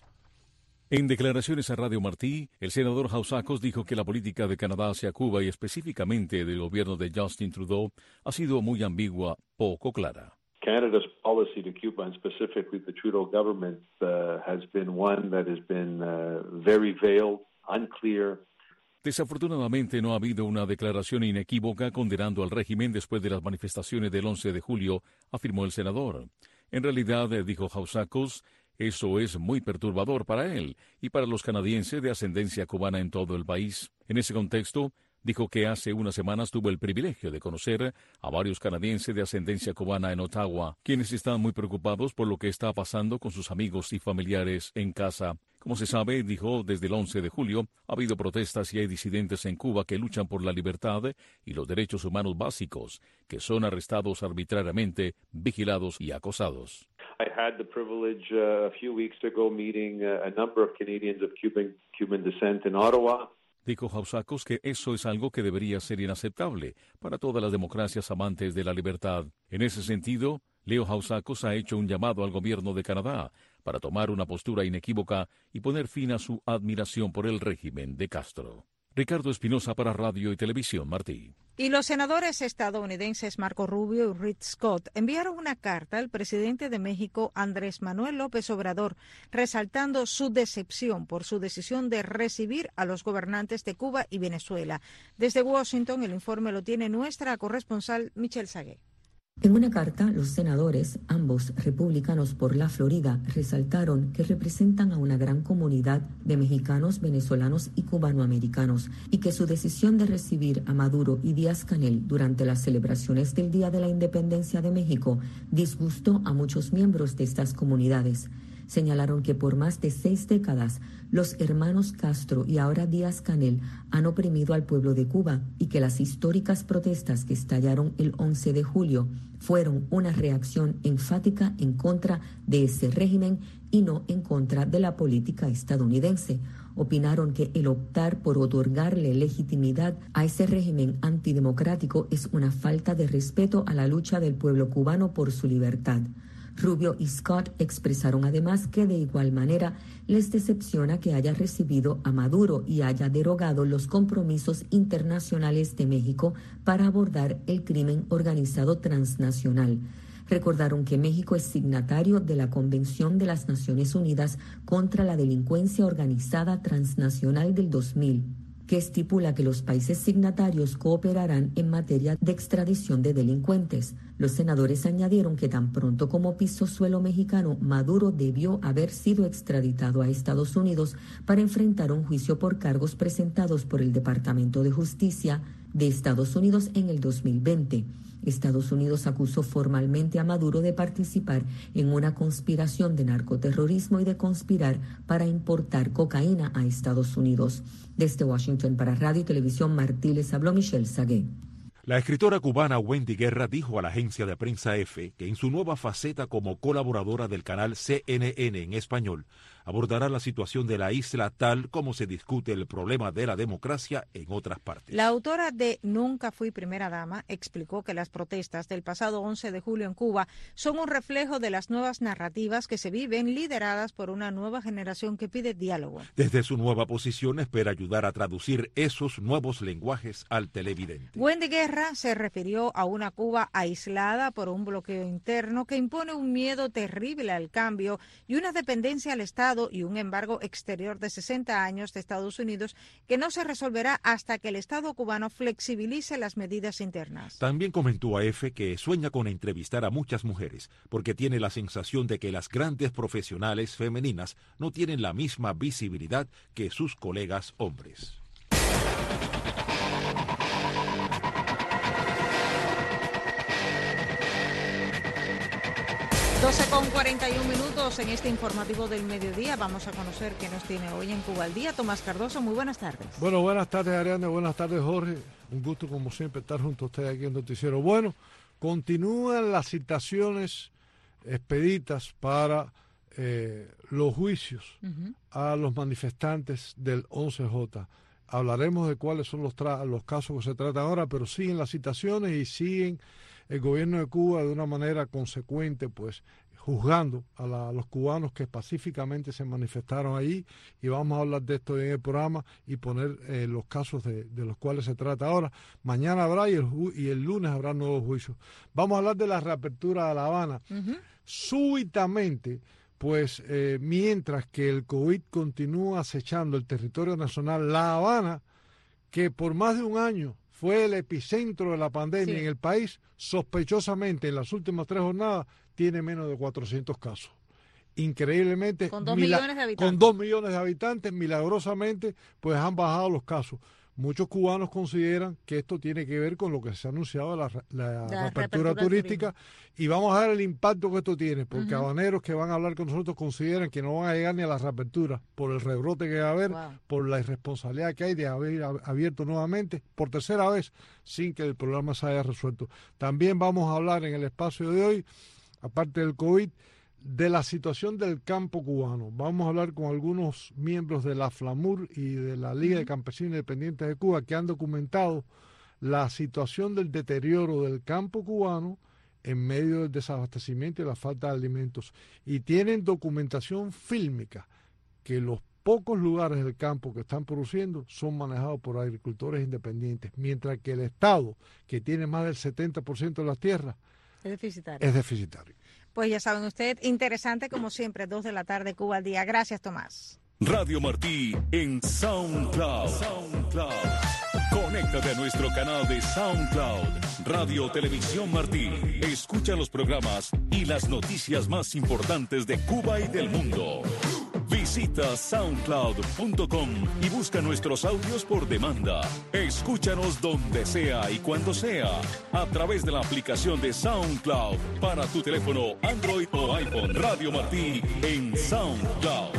En declaraciones a Radio Martí, el senador Housakos dijo que la política de Canadá hacia Cuba y específicamente del gobierno de Justin Trudeau ha sido muy ambigua, poco clara. Canada's policy to Cuba, and specifically the Trudeau government, uh, has been one that has been uh, very veiled, unclear. Desafortunadamente no ha habido una declaración inequívoca condenando al régimen después de las manifestaciones del once de julio, afirmó el senador. En realidad, dijo Housakos, eso es muy perturbador para él y para los canadienses de ascendencia cubana en todo el país. En ese contexto, dijo que hace unas semanas tuvo el privilegio de conocer a varios canadienses de ascendencia cubana en Ottawa, quienes están muy preocupados por lo que está pasando con sus amigos y familiares en casa. Como se sabe, dijo, desde el once de julio ha habido protestas y hay disidentes en Cuba que luchan por la libertad y los derechos humanos básicos, que son arrestados arbitrariamente, vigilados y acosados. I had the privilege uh, a few weeks ago meeting uh, a number of Canadians of Cuban, Cuban descent in Ottawa. Dijo Housakos que eso es algo que debería ser inaceptable para todas las democracias amantes de la libertad. En ese sentido, Leo Housakos ha hecho un llamado al gobierno de Canadá para tomar una postura inequívoca y poner fin a su admiración por el régimen de Castro. Ricardo Espinosa para Radio y Televisión Martí. Y los senadores estadounidenses Marco Rubio y Rick Scott enviaron una carta al presidente de México, Andrés Manuel López Obrador, resaltando su decepción por su decisión de recibir a los gobernantes de Cuba y Venezuela. Desde Washington, el informe lo tiene nuestra corresponsal Michelle Sagué. En una carta, los senadores, ambos republicanos por la Florida, resaltaron que representan a una gran comunidad de mexicanos, venezolanos y cubanoamericanos y que su decisión de recibir a Maduro y Díaz-Canel durante las celebraciones del Día de la Independencia de México disgustó a muchos miembros de estas comunidades. Señalaron que por más de seis décadas, los hermanos Castro y ahora Díaz-Canel han oprimido al pueblo de Cuba y que las históricas protestas que estallaron el once de julio fueron una reacción enfática en contra de ese régimen y no en contra de la política estadounidense. Opinaron que el optar por otorgarle legitimidad a ese régimen antidemocrático es una falta de respeto a la lucha del pueblo cubano por su libertad. Rubio y Scott expresaron además que de igual manera les decepciona que haya recibido a Maduro y haya derogado los compromisos internacionales de México para abordar el crimen organizado transnacional. Recordaron que México es signatario de la Convención de las Naciones Unidas contra la Delincuencia Organizada Transnacional del dos mil, que estipula que los países signatarios cooperarán en materia de extradición de delincuentes. Los senadores añadieron que tan pronto como pisó suelo mexicano, Maduro debió haber sido extraditado a Estados Unidos para enfrentar un juicio por cargos presentados por el Departamento de Justicia de Estados Unidos en el dos mil veinte. Estados Unidos acusó formalmente a Maduro de participar en una conspiración de narcoterrorismo y de conspirar para importar cocaína a Estados Unidos. Desde Washington para Radio y Televisión Martí les habló Michelle Sagué. La escritora cubana Wendy Guerra dijo a la agencia de prensa EFE que en su nueva faceta como colaboradora del canal C N N en español, abordará la situación de la isla tal como se discute el problema de la democracia en otras partes. La autora de Nunca fui primera dama explicó que las protestas del pasado once de julio en Cuba son un reflejo de las nuevas narrativas que se viven lideradas por una nueva generación que pide diálogo. Desde su nueva posición espera ayudar a traducir esos nuevos lenguajes al televidente. Wendy Guerra se refirió a una Cuba aislada por un bloqueo interno que impone un miedo terrible al cambio y una dependencia al Estado y un embargo exterior de sesenta años de Estados Unidos que no se resolverá hasta que el Estado cubano flexibilice las medidas internas. También comentó a EFE que sueña con entrevistar a muchas mujeres porque tiene la sensación de que las grandes profesionales femeninas no tienen la misma visibilidad que sus colegas hombres. doce con cuarenta y un minutos en este informativo del mediodía. Vamos a conocer qué nos tiene hoy en Cuba al Día. Tomás Cardoso, muy buenas tardes. Bueno, buenas tardes, Ariana. Buenas tardes, Jorge. Un gusto, como siempre, estar junto a ustedes aquí en Noticiero. Bueno, continúan las citaciones expeditas para eh, los juicios uh-huh. a los manifestantes del once J. Hablaremos de cuáles son los, tra- los casos que se tratan ahora, pero siguen las citaciones y siguen el gobierno de Cuba de una manera consecuente, pues, juzgando a, la, a los cubanos que pacíficamente se manifestaron ahí, y vamos a hablar de esto en el programa y poner eh, los casos de, de los cuales se trata ahora. Mañana habrá y el, y el lunes habrá nuevos juicios. Vamos a hablar de la reapertura de La Habana. Uh-huh. Súbitamente, pues, eh, mientras que el COVID continúa acechando el territorio nacional, La Habana, que por más de un año fue el epicentro de la pandemia sí. en el país, sospechosamente en las últimas tres jornadas tiene menos de cuatrocientos casos. Increíblemente, con dos millones de habitantes. Con dos millones de habitantes, milagrosamente, pues han bajado los casos. Muchos cubanos consideran que esto tiene que ver con lo que se ha anunciado, la, la, la reapertura turística, y vamos a ver el impacto que esto tiene, porque uh-huh. habaneros que van a hablar con nosotros consideran que no van a llegar ni a la reapertura por el rebrote que va a haber, wow. por la irresponsabilidad que hay de haber abierto nuevamente por tercera vez sin que el problema se haya resuelto. También vamos a hablar en el espacio de hoy, aparte del COVID, de la situación del campo cubano. Vamos a hablar con algunos miembros de la FLAMUR y de la Liga de Campesinos Independientes de Cuba que han documentado la situación del deterioro del campo cubano en medio del desabastecimiento y la falta de alimentos. Y tienen documentación fílmica que los pocos lugares del campo que están produciendo son manejados por agricultores independientes, mientras que el Estado, que tiene más del setenta por ciento de las tierras, es deficitario. Es deficitario. Pues ya saben ustedes, interesante como siempre, dos de la tarde, Cuba al Día. Gracias, Tomás. Radio Martí en SoundCloud. SoundCloud. Conéctate a nuestro canal de SoundCloud. Radio Televisión Martí. Escucha los programas y las noticias más importantes de Cuba y del mundo. Visita soundcloud punto com y busca nuestros audios por demanda. Escúchanos donde sea y cuando sea a través de la aplicación de SoundCloud para tu teléfono Android o iPhone. Radio Martí en SoundCloud.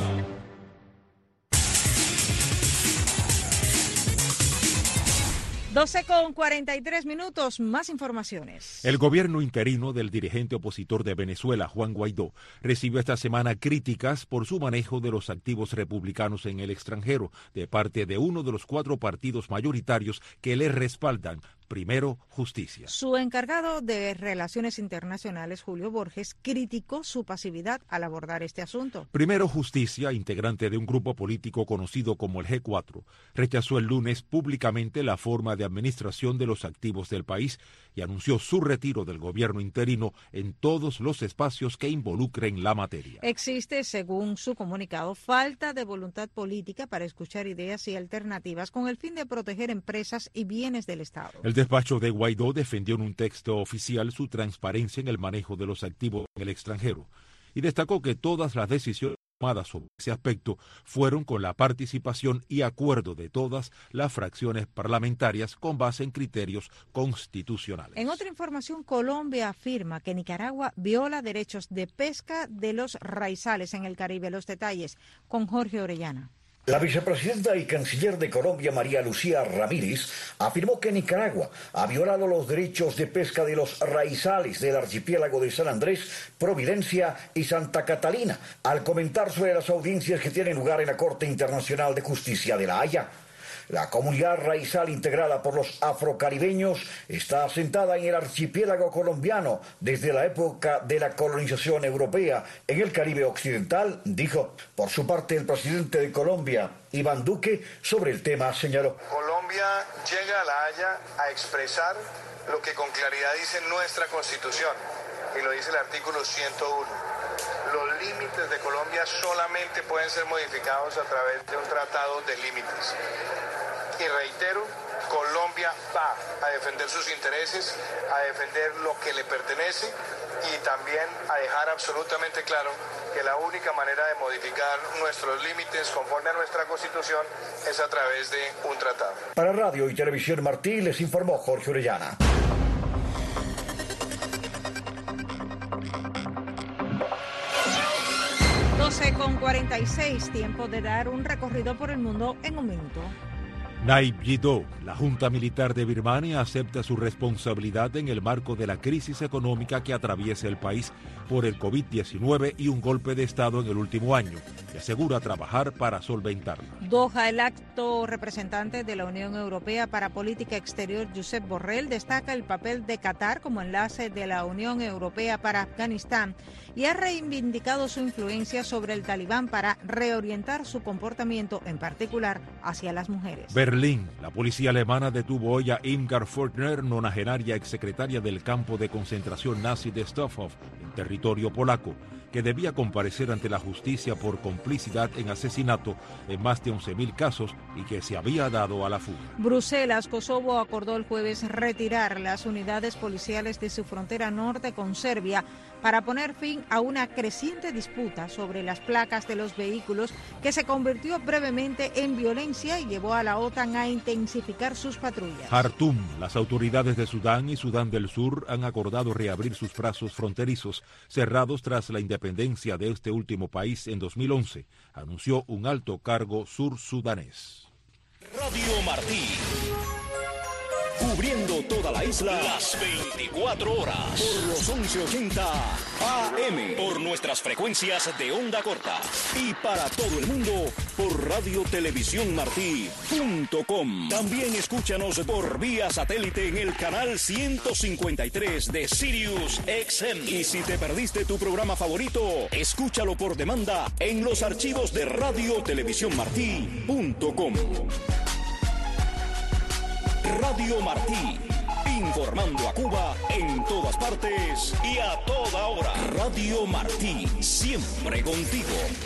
doce con cuarenta y tres minutos, más informaciones. El gobierno interino del dirigente opositor de Venezuela, Juan Guaidó, recibió esta semana críticas por su manejo de los activos republicanos en el extranjero, de parte de uno de los cuatro partidos mayoritarios que le respaldan. Primero, Justicia. Su encargado de Relaciones Internacionales, Julio Borges, criticó su pasividad al abordar este asunto. Primero, Justicia, integrante de un grupo político conocido como el G cuatro, rechazó el lunes públicamente la forma de administración de los activos del país y anunció su retiro del gobierno interino en todos los espacios que involucren la materia. Existe, según su comunicado, falta de voluntad política para escuchar ideas y alternativas con el fin de proteger empresas y bienes del Estado. El despacho de Guaidó defendió en un texto oficial su transparencia en el manejo de los activos en el extranjero y destacó que todas las decisiones tomadas sobre ese aspecto fueron con la participación y acuerdo de todas las fracciones parlamentarias con base en criterios constitucionales. En otra información, Colombia afirma que Nicaragua viola derechos de pesca de los raizales en el Caribe. Los detalles con Jorge Orellana. La vicepresidenta y canciller de Colombia, María Lucía Ramírez, afirmó que Nicaragua ha violado los derechos de pesca de los raizales del archipiélago de San Andrés, Providencia y Santa Catalina, al comentar sobre las audiencias que tienen lugar en la Corte Internacional de Justicia de La Haya. La comunidad raizal integrada por los afrocaribeños está asentada en el archipiélago colombiano desde la época de la colonización europea en el Caribe occidental, dijo. Por su parte, el presidente de Colombia, Iván Duque, sobre el tema señaló: Colombia llega a La Haya a expresar lo que con claridad dice nuestra Constitución, y lo dice el artículo ciento uno. Los límites de Colombia solamente pueden ser modificados a través de un tratado de límites. Y reitero, Colombia va a defender sus intereses, a defender lo que le pertenece y también a dejar absolutamente claro que la única manera de modificar nuestros límites conforme a nuestra Constitución es a través de un tratado. Para Radio y Televisión Martí les informó Jorge Orellana. doce con cuarenta y seis, tiempo de dar un recorrido por el mundo en un minuto. Nayib Yidó, la Junta Militar de Birmania, acepta su responsabilidad en el marco de la crisis económica que atraviesa el país por el COVID diecinueve y un golpe de Estado en el último año, y asegura trabajar para solventarla. Doha, el alto representante de la Unión Europea para Política Exterior, Josep Borrell, destaca el papel de Qatar como enlace de la Unión Europea para Afganistán y ha reivindicado su influencia sobre el Talibán para reorientar su comportamiento, en particular hacia las mujeres. Berlín, la policía alemana detuvo hoy a Irmgard Fortner, nonagenaria exsecretaria del campo de concentración nazi de Stutthof, en territorio polaco, que debía comparecer ante la justicia por complicidad en asesinato en más de once mil casos y que se había dado a la fuga. Bruselas, Kosovo acordó el jueves retirar las unidades policiales de su frontera norte con Serbia para poner fin a una creciente disputa sobre las placas de los vehículos que se convirtió brevemente en violencia y llevó a la OTAN a intensificar sus patrullas. Jartum, las autoridades de Sudán y Sudán del Sur han acordado reabrir sus brazos fronterizos cerrados tras la independencia de este último país en dos mil once, anunció un alto cargo sur-sudanés. Radio Martí. Cubriendo toda la isla las veinticuatro horas por los once ochenta A M, por nuestras frecuencias de onda corta y para todo el mundo por radio televisión martí punto com. También escúchanos por vía satélite en el canal ciento cincuenta y tres de Sirius X M. Y si te perdiste tu programa favorito, escúchalo por demanda en los archivos de radio televisión martí punto com. Radio Martí, informando a Cuba en todas partes y a toda hora. Radio Martí, siempre contigo.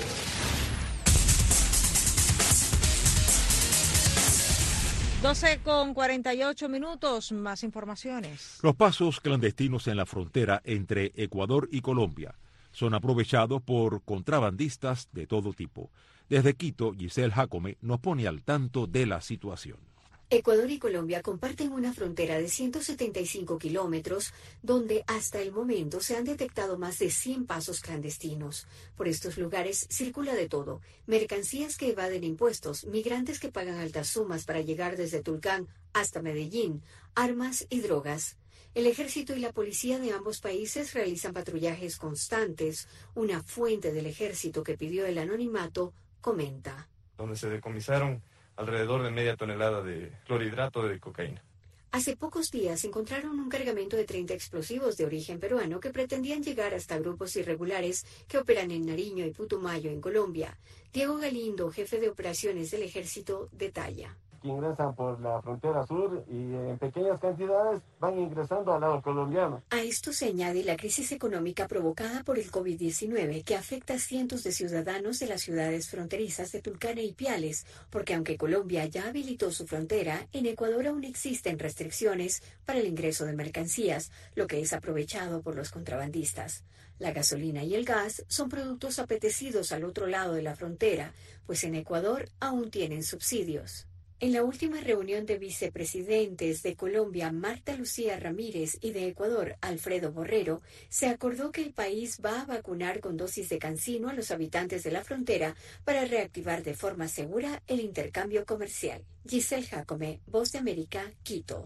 doce con cuarenta y ocho minutos, más informaciones. Los pasos clandestinos en la frontera entre Ecuador y Colombia son aprovechados por contrabandistas de todo tipo. Desde Quito, Giselle Jacome nos pone al tanto de la situación. Ecuador y Colombia comparten una frontera de ciento setenta y cinco kilómetros, donde hasta el momento se han detectado más de cien pasos clandestinos. Por estos lugares circula de todo: mercancías que evaden impuestos, migrantes que pagan altas sumas para llegar desde Tulcán hasta Medellín, armas y drogas. El ejército y la policía de ambos países realizan patrullajes constantes. Una fuente del ejército que pidió el anonimato comenta: donde se decomisaron alrededor de media tonelada de clorhidrato de cocaína. Hace pocos días encontraron un cargamento de treinta explosivos de origen peruano que pretendían llegar hasta grupos irregulares que operan en Nariño y Putumayo, en Colombia. Diego Galindo, jefe de operaciones del ejército, detalla. Que ingresan por la frontera sur y en pequeñas cantidades van ingresando al lado colombiano. A esto se añade la crisis económica provocada por el COVID diecinueve, que afecta a cientos de ciudadanos de las ciudades fronterizas de Tulcán e Ipiales, porque aunque Colombia ya habilitó su frontera, en Ecuador aún existen restricciones para el ingreso de mercancías, lo que es aprovechado por los contrabandistas. La gasolina y el gas son productos apetecidos al otro lado de la frontera, pues en Ecuador aún tienen subsidios. En la última reunión de vicepresidentes de Colombia, Marta Lucía Ramírez, y de Ecuador, Alfredo Borrero, se acordó que el país va a vacunar con dosis de cancino a los habitantes de la frontera para reactivar de forma segura el intercambio comercial. Giselle Jacome, Voz de América, Quito.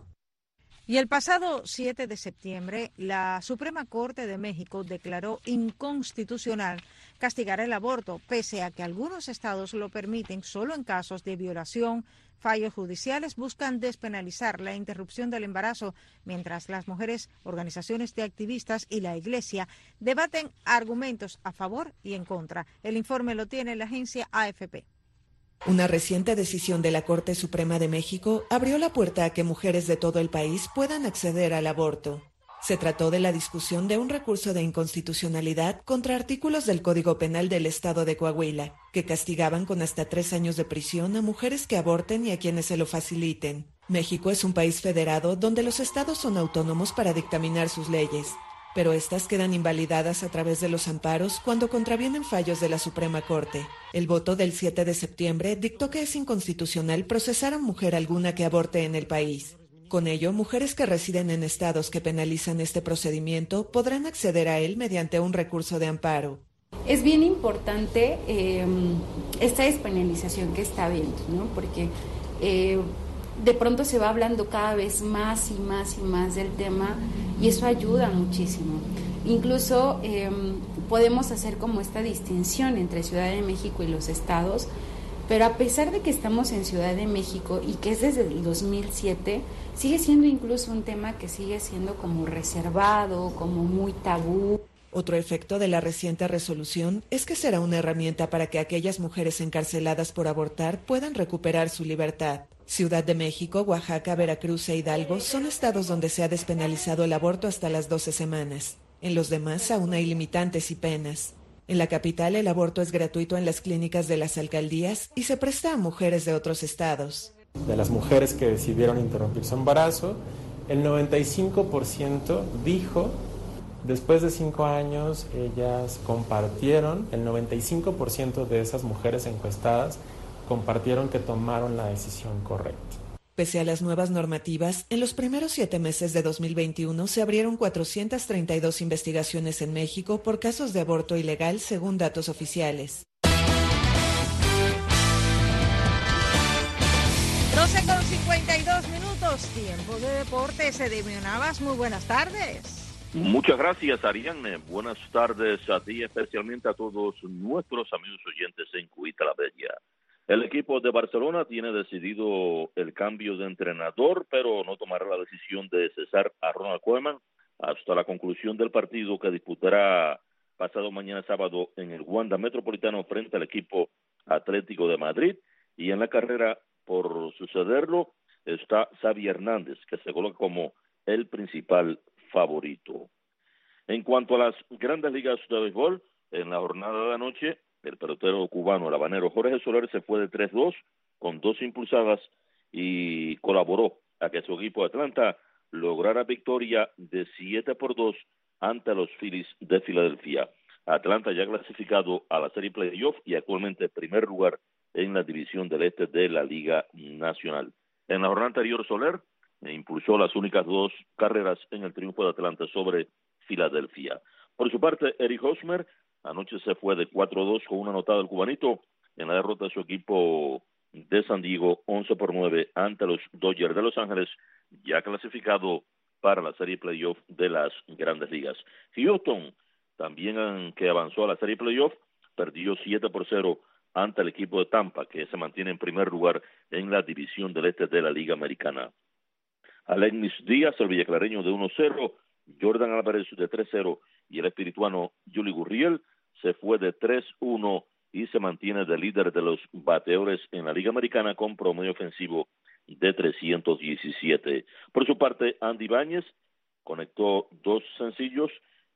Y el pasado siete de septiembre, la Suprema Corte de México declaró inconstitucional castigar el aborto, pese a que algunos estados lo permiten solo en casos de violación. Fallos judiciales buscan despenalizar la interrupción del embarazo, mientras las mujeres, organizaciones de activistas y la Iglesia debaten argumentos a favor y en contra. El informe lo tiene la agencia A F P. Una reciente decisión de la Corte Suprema de México abrió la puerta a que mujeres de todo el país puedan acceder al aborto. Se trató de la discusión de un recurso de inconstitucionalidad contra artículos del Código Penal del Estado de Coahuila, que castigaban con hasta tres años de prisión a mujeres que aborten y a quienes se lo faciliten. México es un país federado donde los estados son autónomos para dictaminar sus leyes, pero estas quedan invalidadas a través de los amparos cuando contravienen fallos de la Suprema Corte. El voto del siete de septiembre dictó que es inconstitucional procesar a mujer alguna que aborte en el país. Con ello, mujeres que residen en estados que penalizan este procedimiento podrán acceder a él mediante un recurso de amparo. Es bien importante eh, esta despenalización que está habiendo, ¿no? Porque eh, de pronto se va hablando cada vez más y más y más del tema y eso ayuda muchísimo. Incluso eh, podemos hacer como esta distinción entre Ciudad de México y los estados, pero a pesar de que estamos en Ciudad de México y que es desde el dos mil siete, sigue siendo incluso un tema que sigue siendo como reservado, como muy tabú. Otro efecto de la reciente resolución es que será una herramienta para que aquellas mujeres encarceladas por abortar puedan recuperar su libertad. Ciudad de México, Oaxaca, Veracruz e Hidalgo son estados donde se ha despenalizado el aborto hasta las doce semanas. En los demás aún hay limitantes y penas. En la capital, el aborto es gratuito en las clínicas de las alcaldías y se presta a mujeres de otros estados. De las mujeres que decidieron interrumpir su embarazo, el noventa y cinco por ciento dijo, después de cinco años, ellas compartieron, el noventa y cinco por ciento de esas mujeres encuestadas compartieron que tomaron la decisión correcta. Pese a las nuevas normativas, en los primeros siete meses de dos mil veintiuno se abrieron cuatrocientas treinta y dos investigaciones en México por casos de aborto ilegal, según datos oficiales. doce con cincuenta y dos minutos, tiempo de deportes. Edimio Navas, muy buenas tardes. Muchas gracias, Ariane. Buenas tardes a ti, especialmente a todos nuestros amigos oyentes en Cuita la Bella. El equipo de Barcelona tiene decidido el cambio de entrenador, pero no tomará la decisión de cesar a Ronald Koeman hasta la conclusión del partido que disputará pasado mañana sábado en el Wanda Metropolitano frente al equipo Atlético de Madrid. Y en la carrera por sucederlo está Xavi Hernández, que se coloca como el principal favorito. En cuanto a las grandes ligas de béisbol, en la jornada de anoche, el pelotero cubano, el habanero Jorge Soler, se fue de tres dos con dos impulsadas y colaboró a que su equipo de Atlanta lograra victoria de siete por dos ante los Phillies de Filadelfia. Atlanta ya clasificado a la Serie Playoff y actualmente primer lugar en la división del este de la Liga Nacional. En la jornada anterior, Soler impulsó las únicas dos carreras en el triunfo de Atlanta sobre Filadelfia. Por su parte, Eric Hosmer anoche se fue de cuatro a dos con una anotada del cubanito en la derrota de su equipo de San Diego once por nueve ante los Dodgers de Los Ángeles, ya clasificado para la Serie Playoff de las Grandes Ligas. Houston, también que avanzó a la Serie Playoff, perdió siete por cero ante el equipo de Tampa, que se mantiene en primer lugar en la división del este de la Liga Americana. Alexis Díaz, el villaclareño, de uno cero, Jordan Álvarez de tres cero y el espirituano Yuli Gurriel se fue de tres uno y se mantiene de líder de los bateadores en la Liga Americana con promedio ofensivo de trescientos diecisiete. Por su parte, Andy Báñez conectó dos sencillos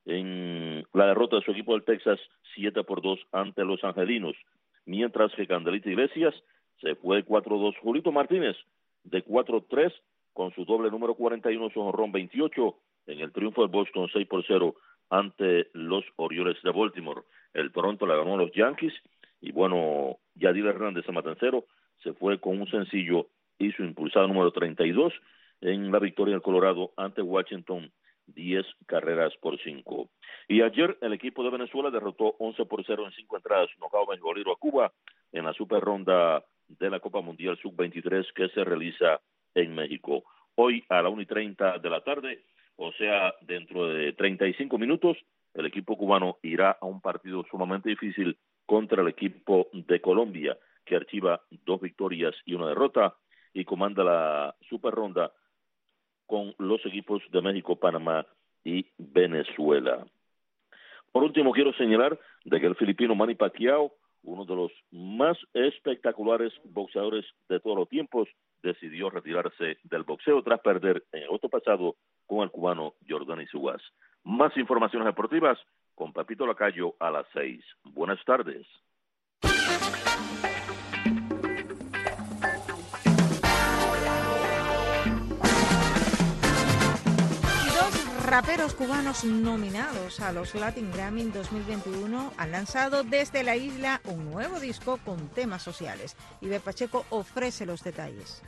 en la derrota de su equipo del Texas siete por dos ante los angelinos, mientras que Candelita Iglesias se fue de cuatro dos. Julito Martínez de cuatro tres con su doble número cuarenta y uno, su jonrón veintiocho en el triunfo del Boston seis por cero ante los Orioles de Baltimore. El Toronto la ganó a los Yankees y bueno, Yadier Hernández de Matancero se fue con un sencillo y su impulsado número treinta y dos en la victoria del Colorado ante Washington, diez carreras por cinco. Y ayer el equipo de Venezuela derrotó once por cero en cinco entradas, nocaut benjolero a Cuba en la super ronda de la Copa Mundial sub veintitrés que se realiza en México. Hoy a la una y treinta de la tarde, o sea, dentro de treinta y cinco minutos, el equipo cubano irá a un partido sumamente difícil contra el equipo de Colombia, que archiva dos victorias y una derrota y comanda la super ronda con los equipos de México, Panamá y Venezuela. Por último, quiero señalar de que el filipino Manny Pacquiao, uno de los más espectaculares boxeadores de todos los tiempos, decidió retirarse del boxeo tras perder en agosto pasado con el cubano Jordani Sugas. Más informaciones deportivas con Pepito Lacayo a las seis. Buenas tardes. Raperos cubanos nominados a los Latin Grammy dos mil veintiuno han lanzado desde la isla un nuevo disco con temas sociales. Ivette Pacheco ofrece los detalles.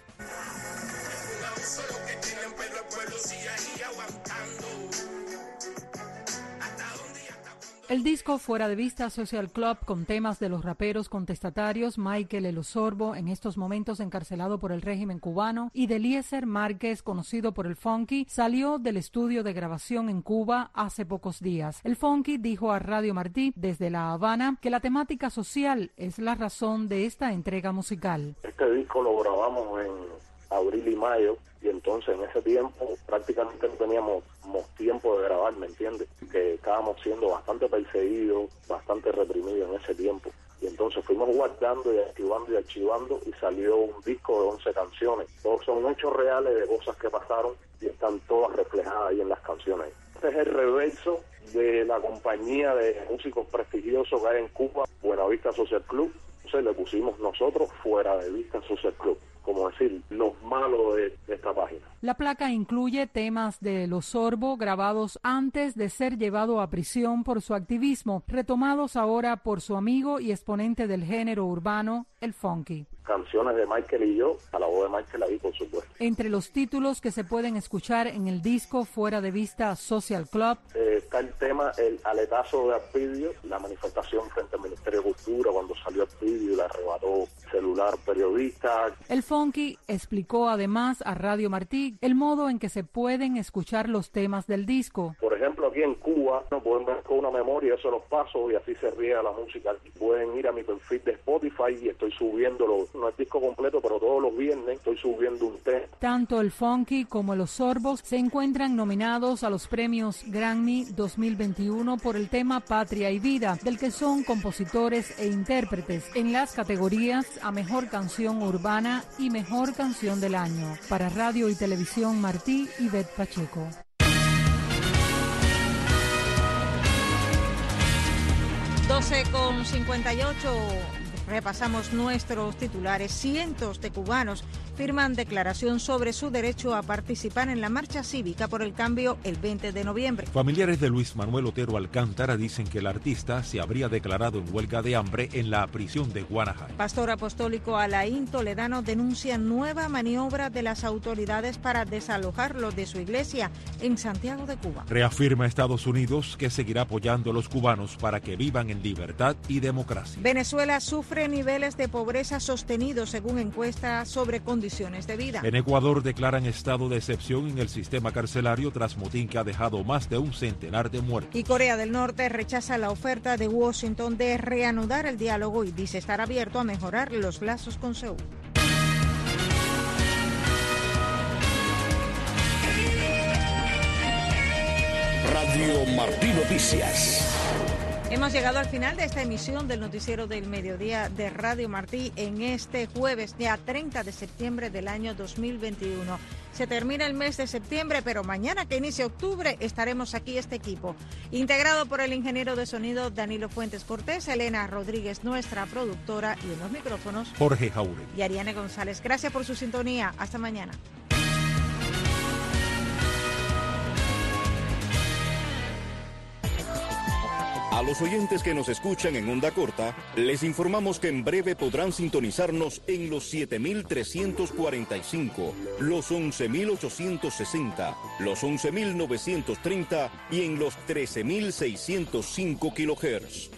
El disco Fuera de Vista Social Club, con temas de los raperos contestatarios Michael El Osorbo, en estos momentos encarcelado por el régimen cubano, y de Eliezer Márquez, conocido por el Funky, salió del estudio de grabación en Cuba hace pocos días. El Funky dijo a Radio Martí desde La Habana que la temática social es la razón de esta entrega musical. Este disco lo grabamos en abril y mayo, y entonces en ese tiempo prácticamente no teníamos tiempo de grabar, ¿me entiendes? Que estábamos siendo bastante perseguidos, bastante reprimidos en ese tiempo. Y entonces fuimos guardando y archivando y archivando y salió un disco de once canciones. Todos son hechos reales de cosas que pasaron y están todas reflejadas ahí en las canciones. Este es el reverso de la compañía de músicos prestigiosos que hay en Cuba, Buena Vista Social Club. Entonces le pusimos nosotros Fuera de Vista Social Club, como decir, los malos de, de esta página. La placa incluye temas de El Osorbo grabados antes de ser llevado a prisión por su activismo, retomados ahora por su amigo y exponente del género urbano, el Funky. Canciones de Michael y yo, a la voz de Michael ahí, por supuesto. Entre los títulos que se pueden escuchar en el disco Fuera de Vista Social Club, eh, está el tema El Aletazo de Arpidio, la manifestación frente al Ministerio de Cultura cuando salió Arpidio y le arrebató celular periodista. El Funky explicó además a Radio Martí el modo en que se pueden escuchar los temas del disco. Por ejemplo, aquí en Cuba no pueden ver con una memoria, eso los pasos y así se riega la música. Pueden ir a mi perfil de Spotify y estoy subiéndolo, no es disco completo, pero todos los viernes estoy subiendo un tema. Tanto el Funky como los Osorbos se encuentran nominados a los premios Grammy dos mil veintiuno por el tema Patria y Vida, del que son compositores e intérpretes en las categorías a Mejor Canción Urbana y Mejor Canción del Año. Para Radio y Televisión Martí, Ivette Pacheco. doce con cincuenta y ocho. Repasamos nuestros titulares. Cientos de cubanos firman declaración sobre su derecho a participar en la marcha cívica por el cambio el veinte de noviembre. Familiares de Luis Manuel Otero Alcántara dicen que el artista se habría declarado en huelga de hambre en la prisión de Guanajay. Pastor apostólico Alain Toledano denuncia nueva maniobra de las autoridades para desalojarlo de su iglesia en Santiago de Cuba. Reafirma Estados Unidos que seguirá apoyando a los cubanos para que vivan en libertad y democracia. Venezuela sufre niveles de pobreza sostenidos según encuestas sobre condiciones de vida. En Ecuador declaran estado de excepción en el sistema carcelario tras motín que ha dejado más de un centenar de muertos. Y Corea del Norte rechaza la oferta de Washington de reanudar el diálogo y dice estar abierto a mejorar los lazos con Seúl. Radio Martí Noticias. Hemos llegado al final de esta emisión del Noticiero del Mediodía de Radio Martí en este jueves, día treinta de septiembre del año dos mil veintiuno. Se termina el mes de septiembre, pero mañana que inicie octubre estaremos aquí este equipo, integrado por el ingeniero de sonido Danilo Fuentes Cortés, Elena Rodríguez, nuestra productora, y en los micrófonos Jorge Jauregui y Ariane González. Gracias por su sintonía. Hasta mañana. A los oyentes que nos escuchan en onda corta, les informamos que en breve podrán sintonizarnos en los siete mil trescientos cuarenta y cinco, los once mil ochocientos sesenta, los once mil novecientos treinta y en los trece mil seiscientos cinco kilohertz.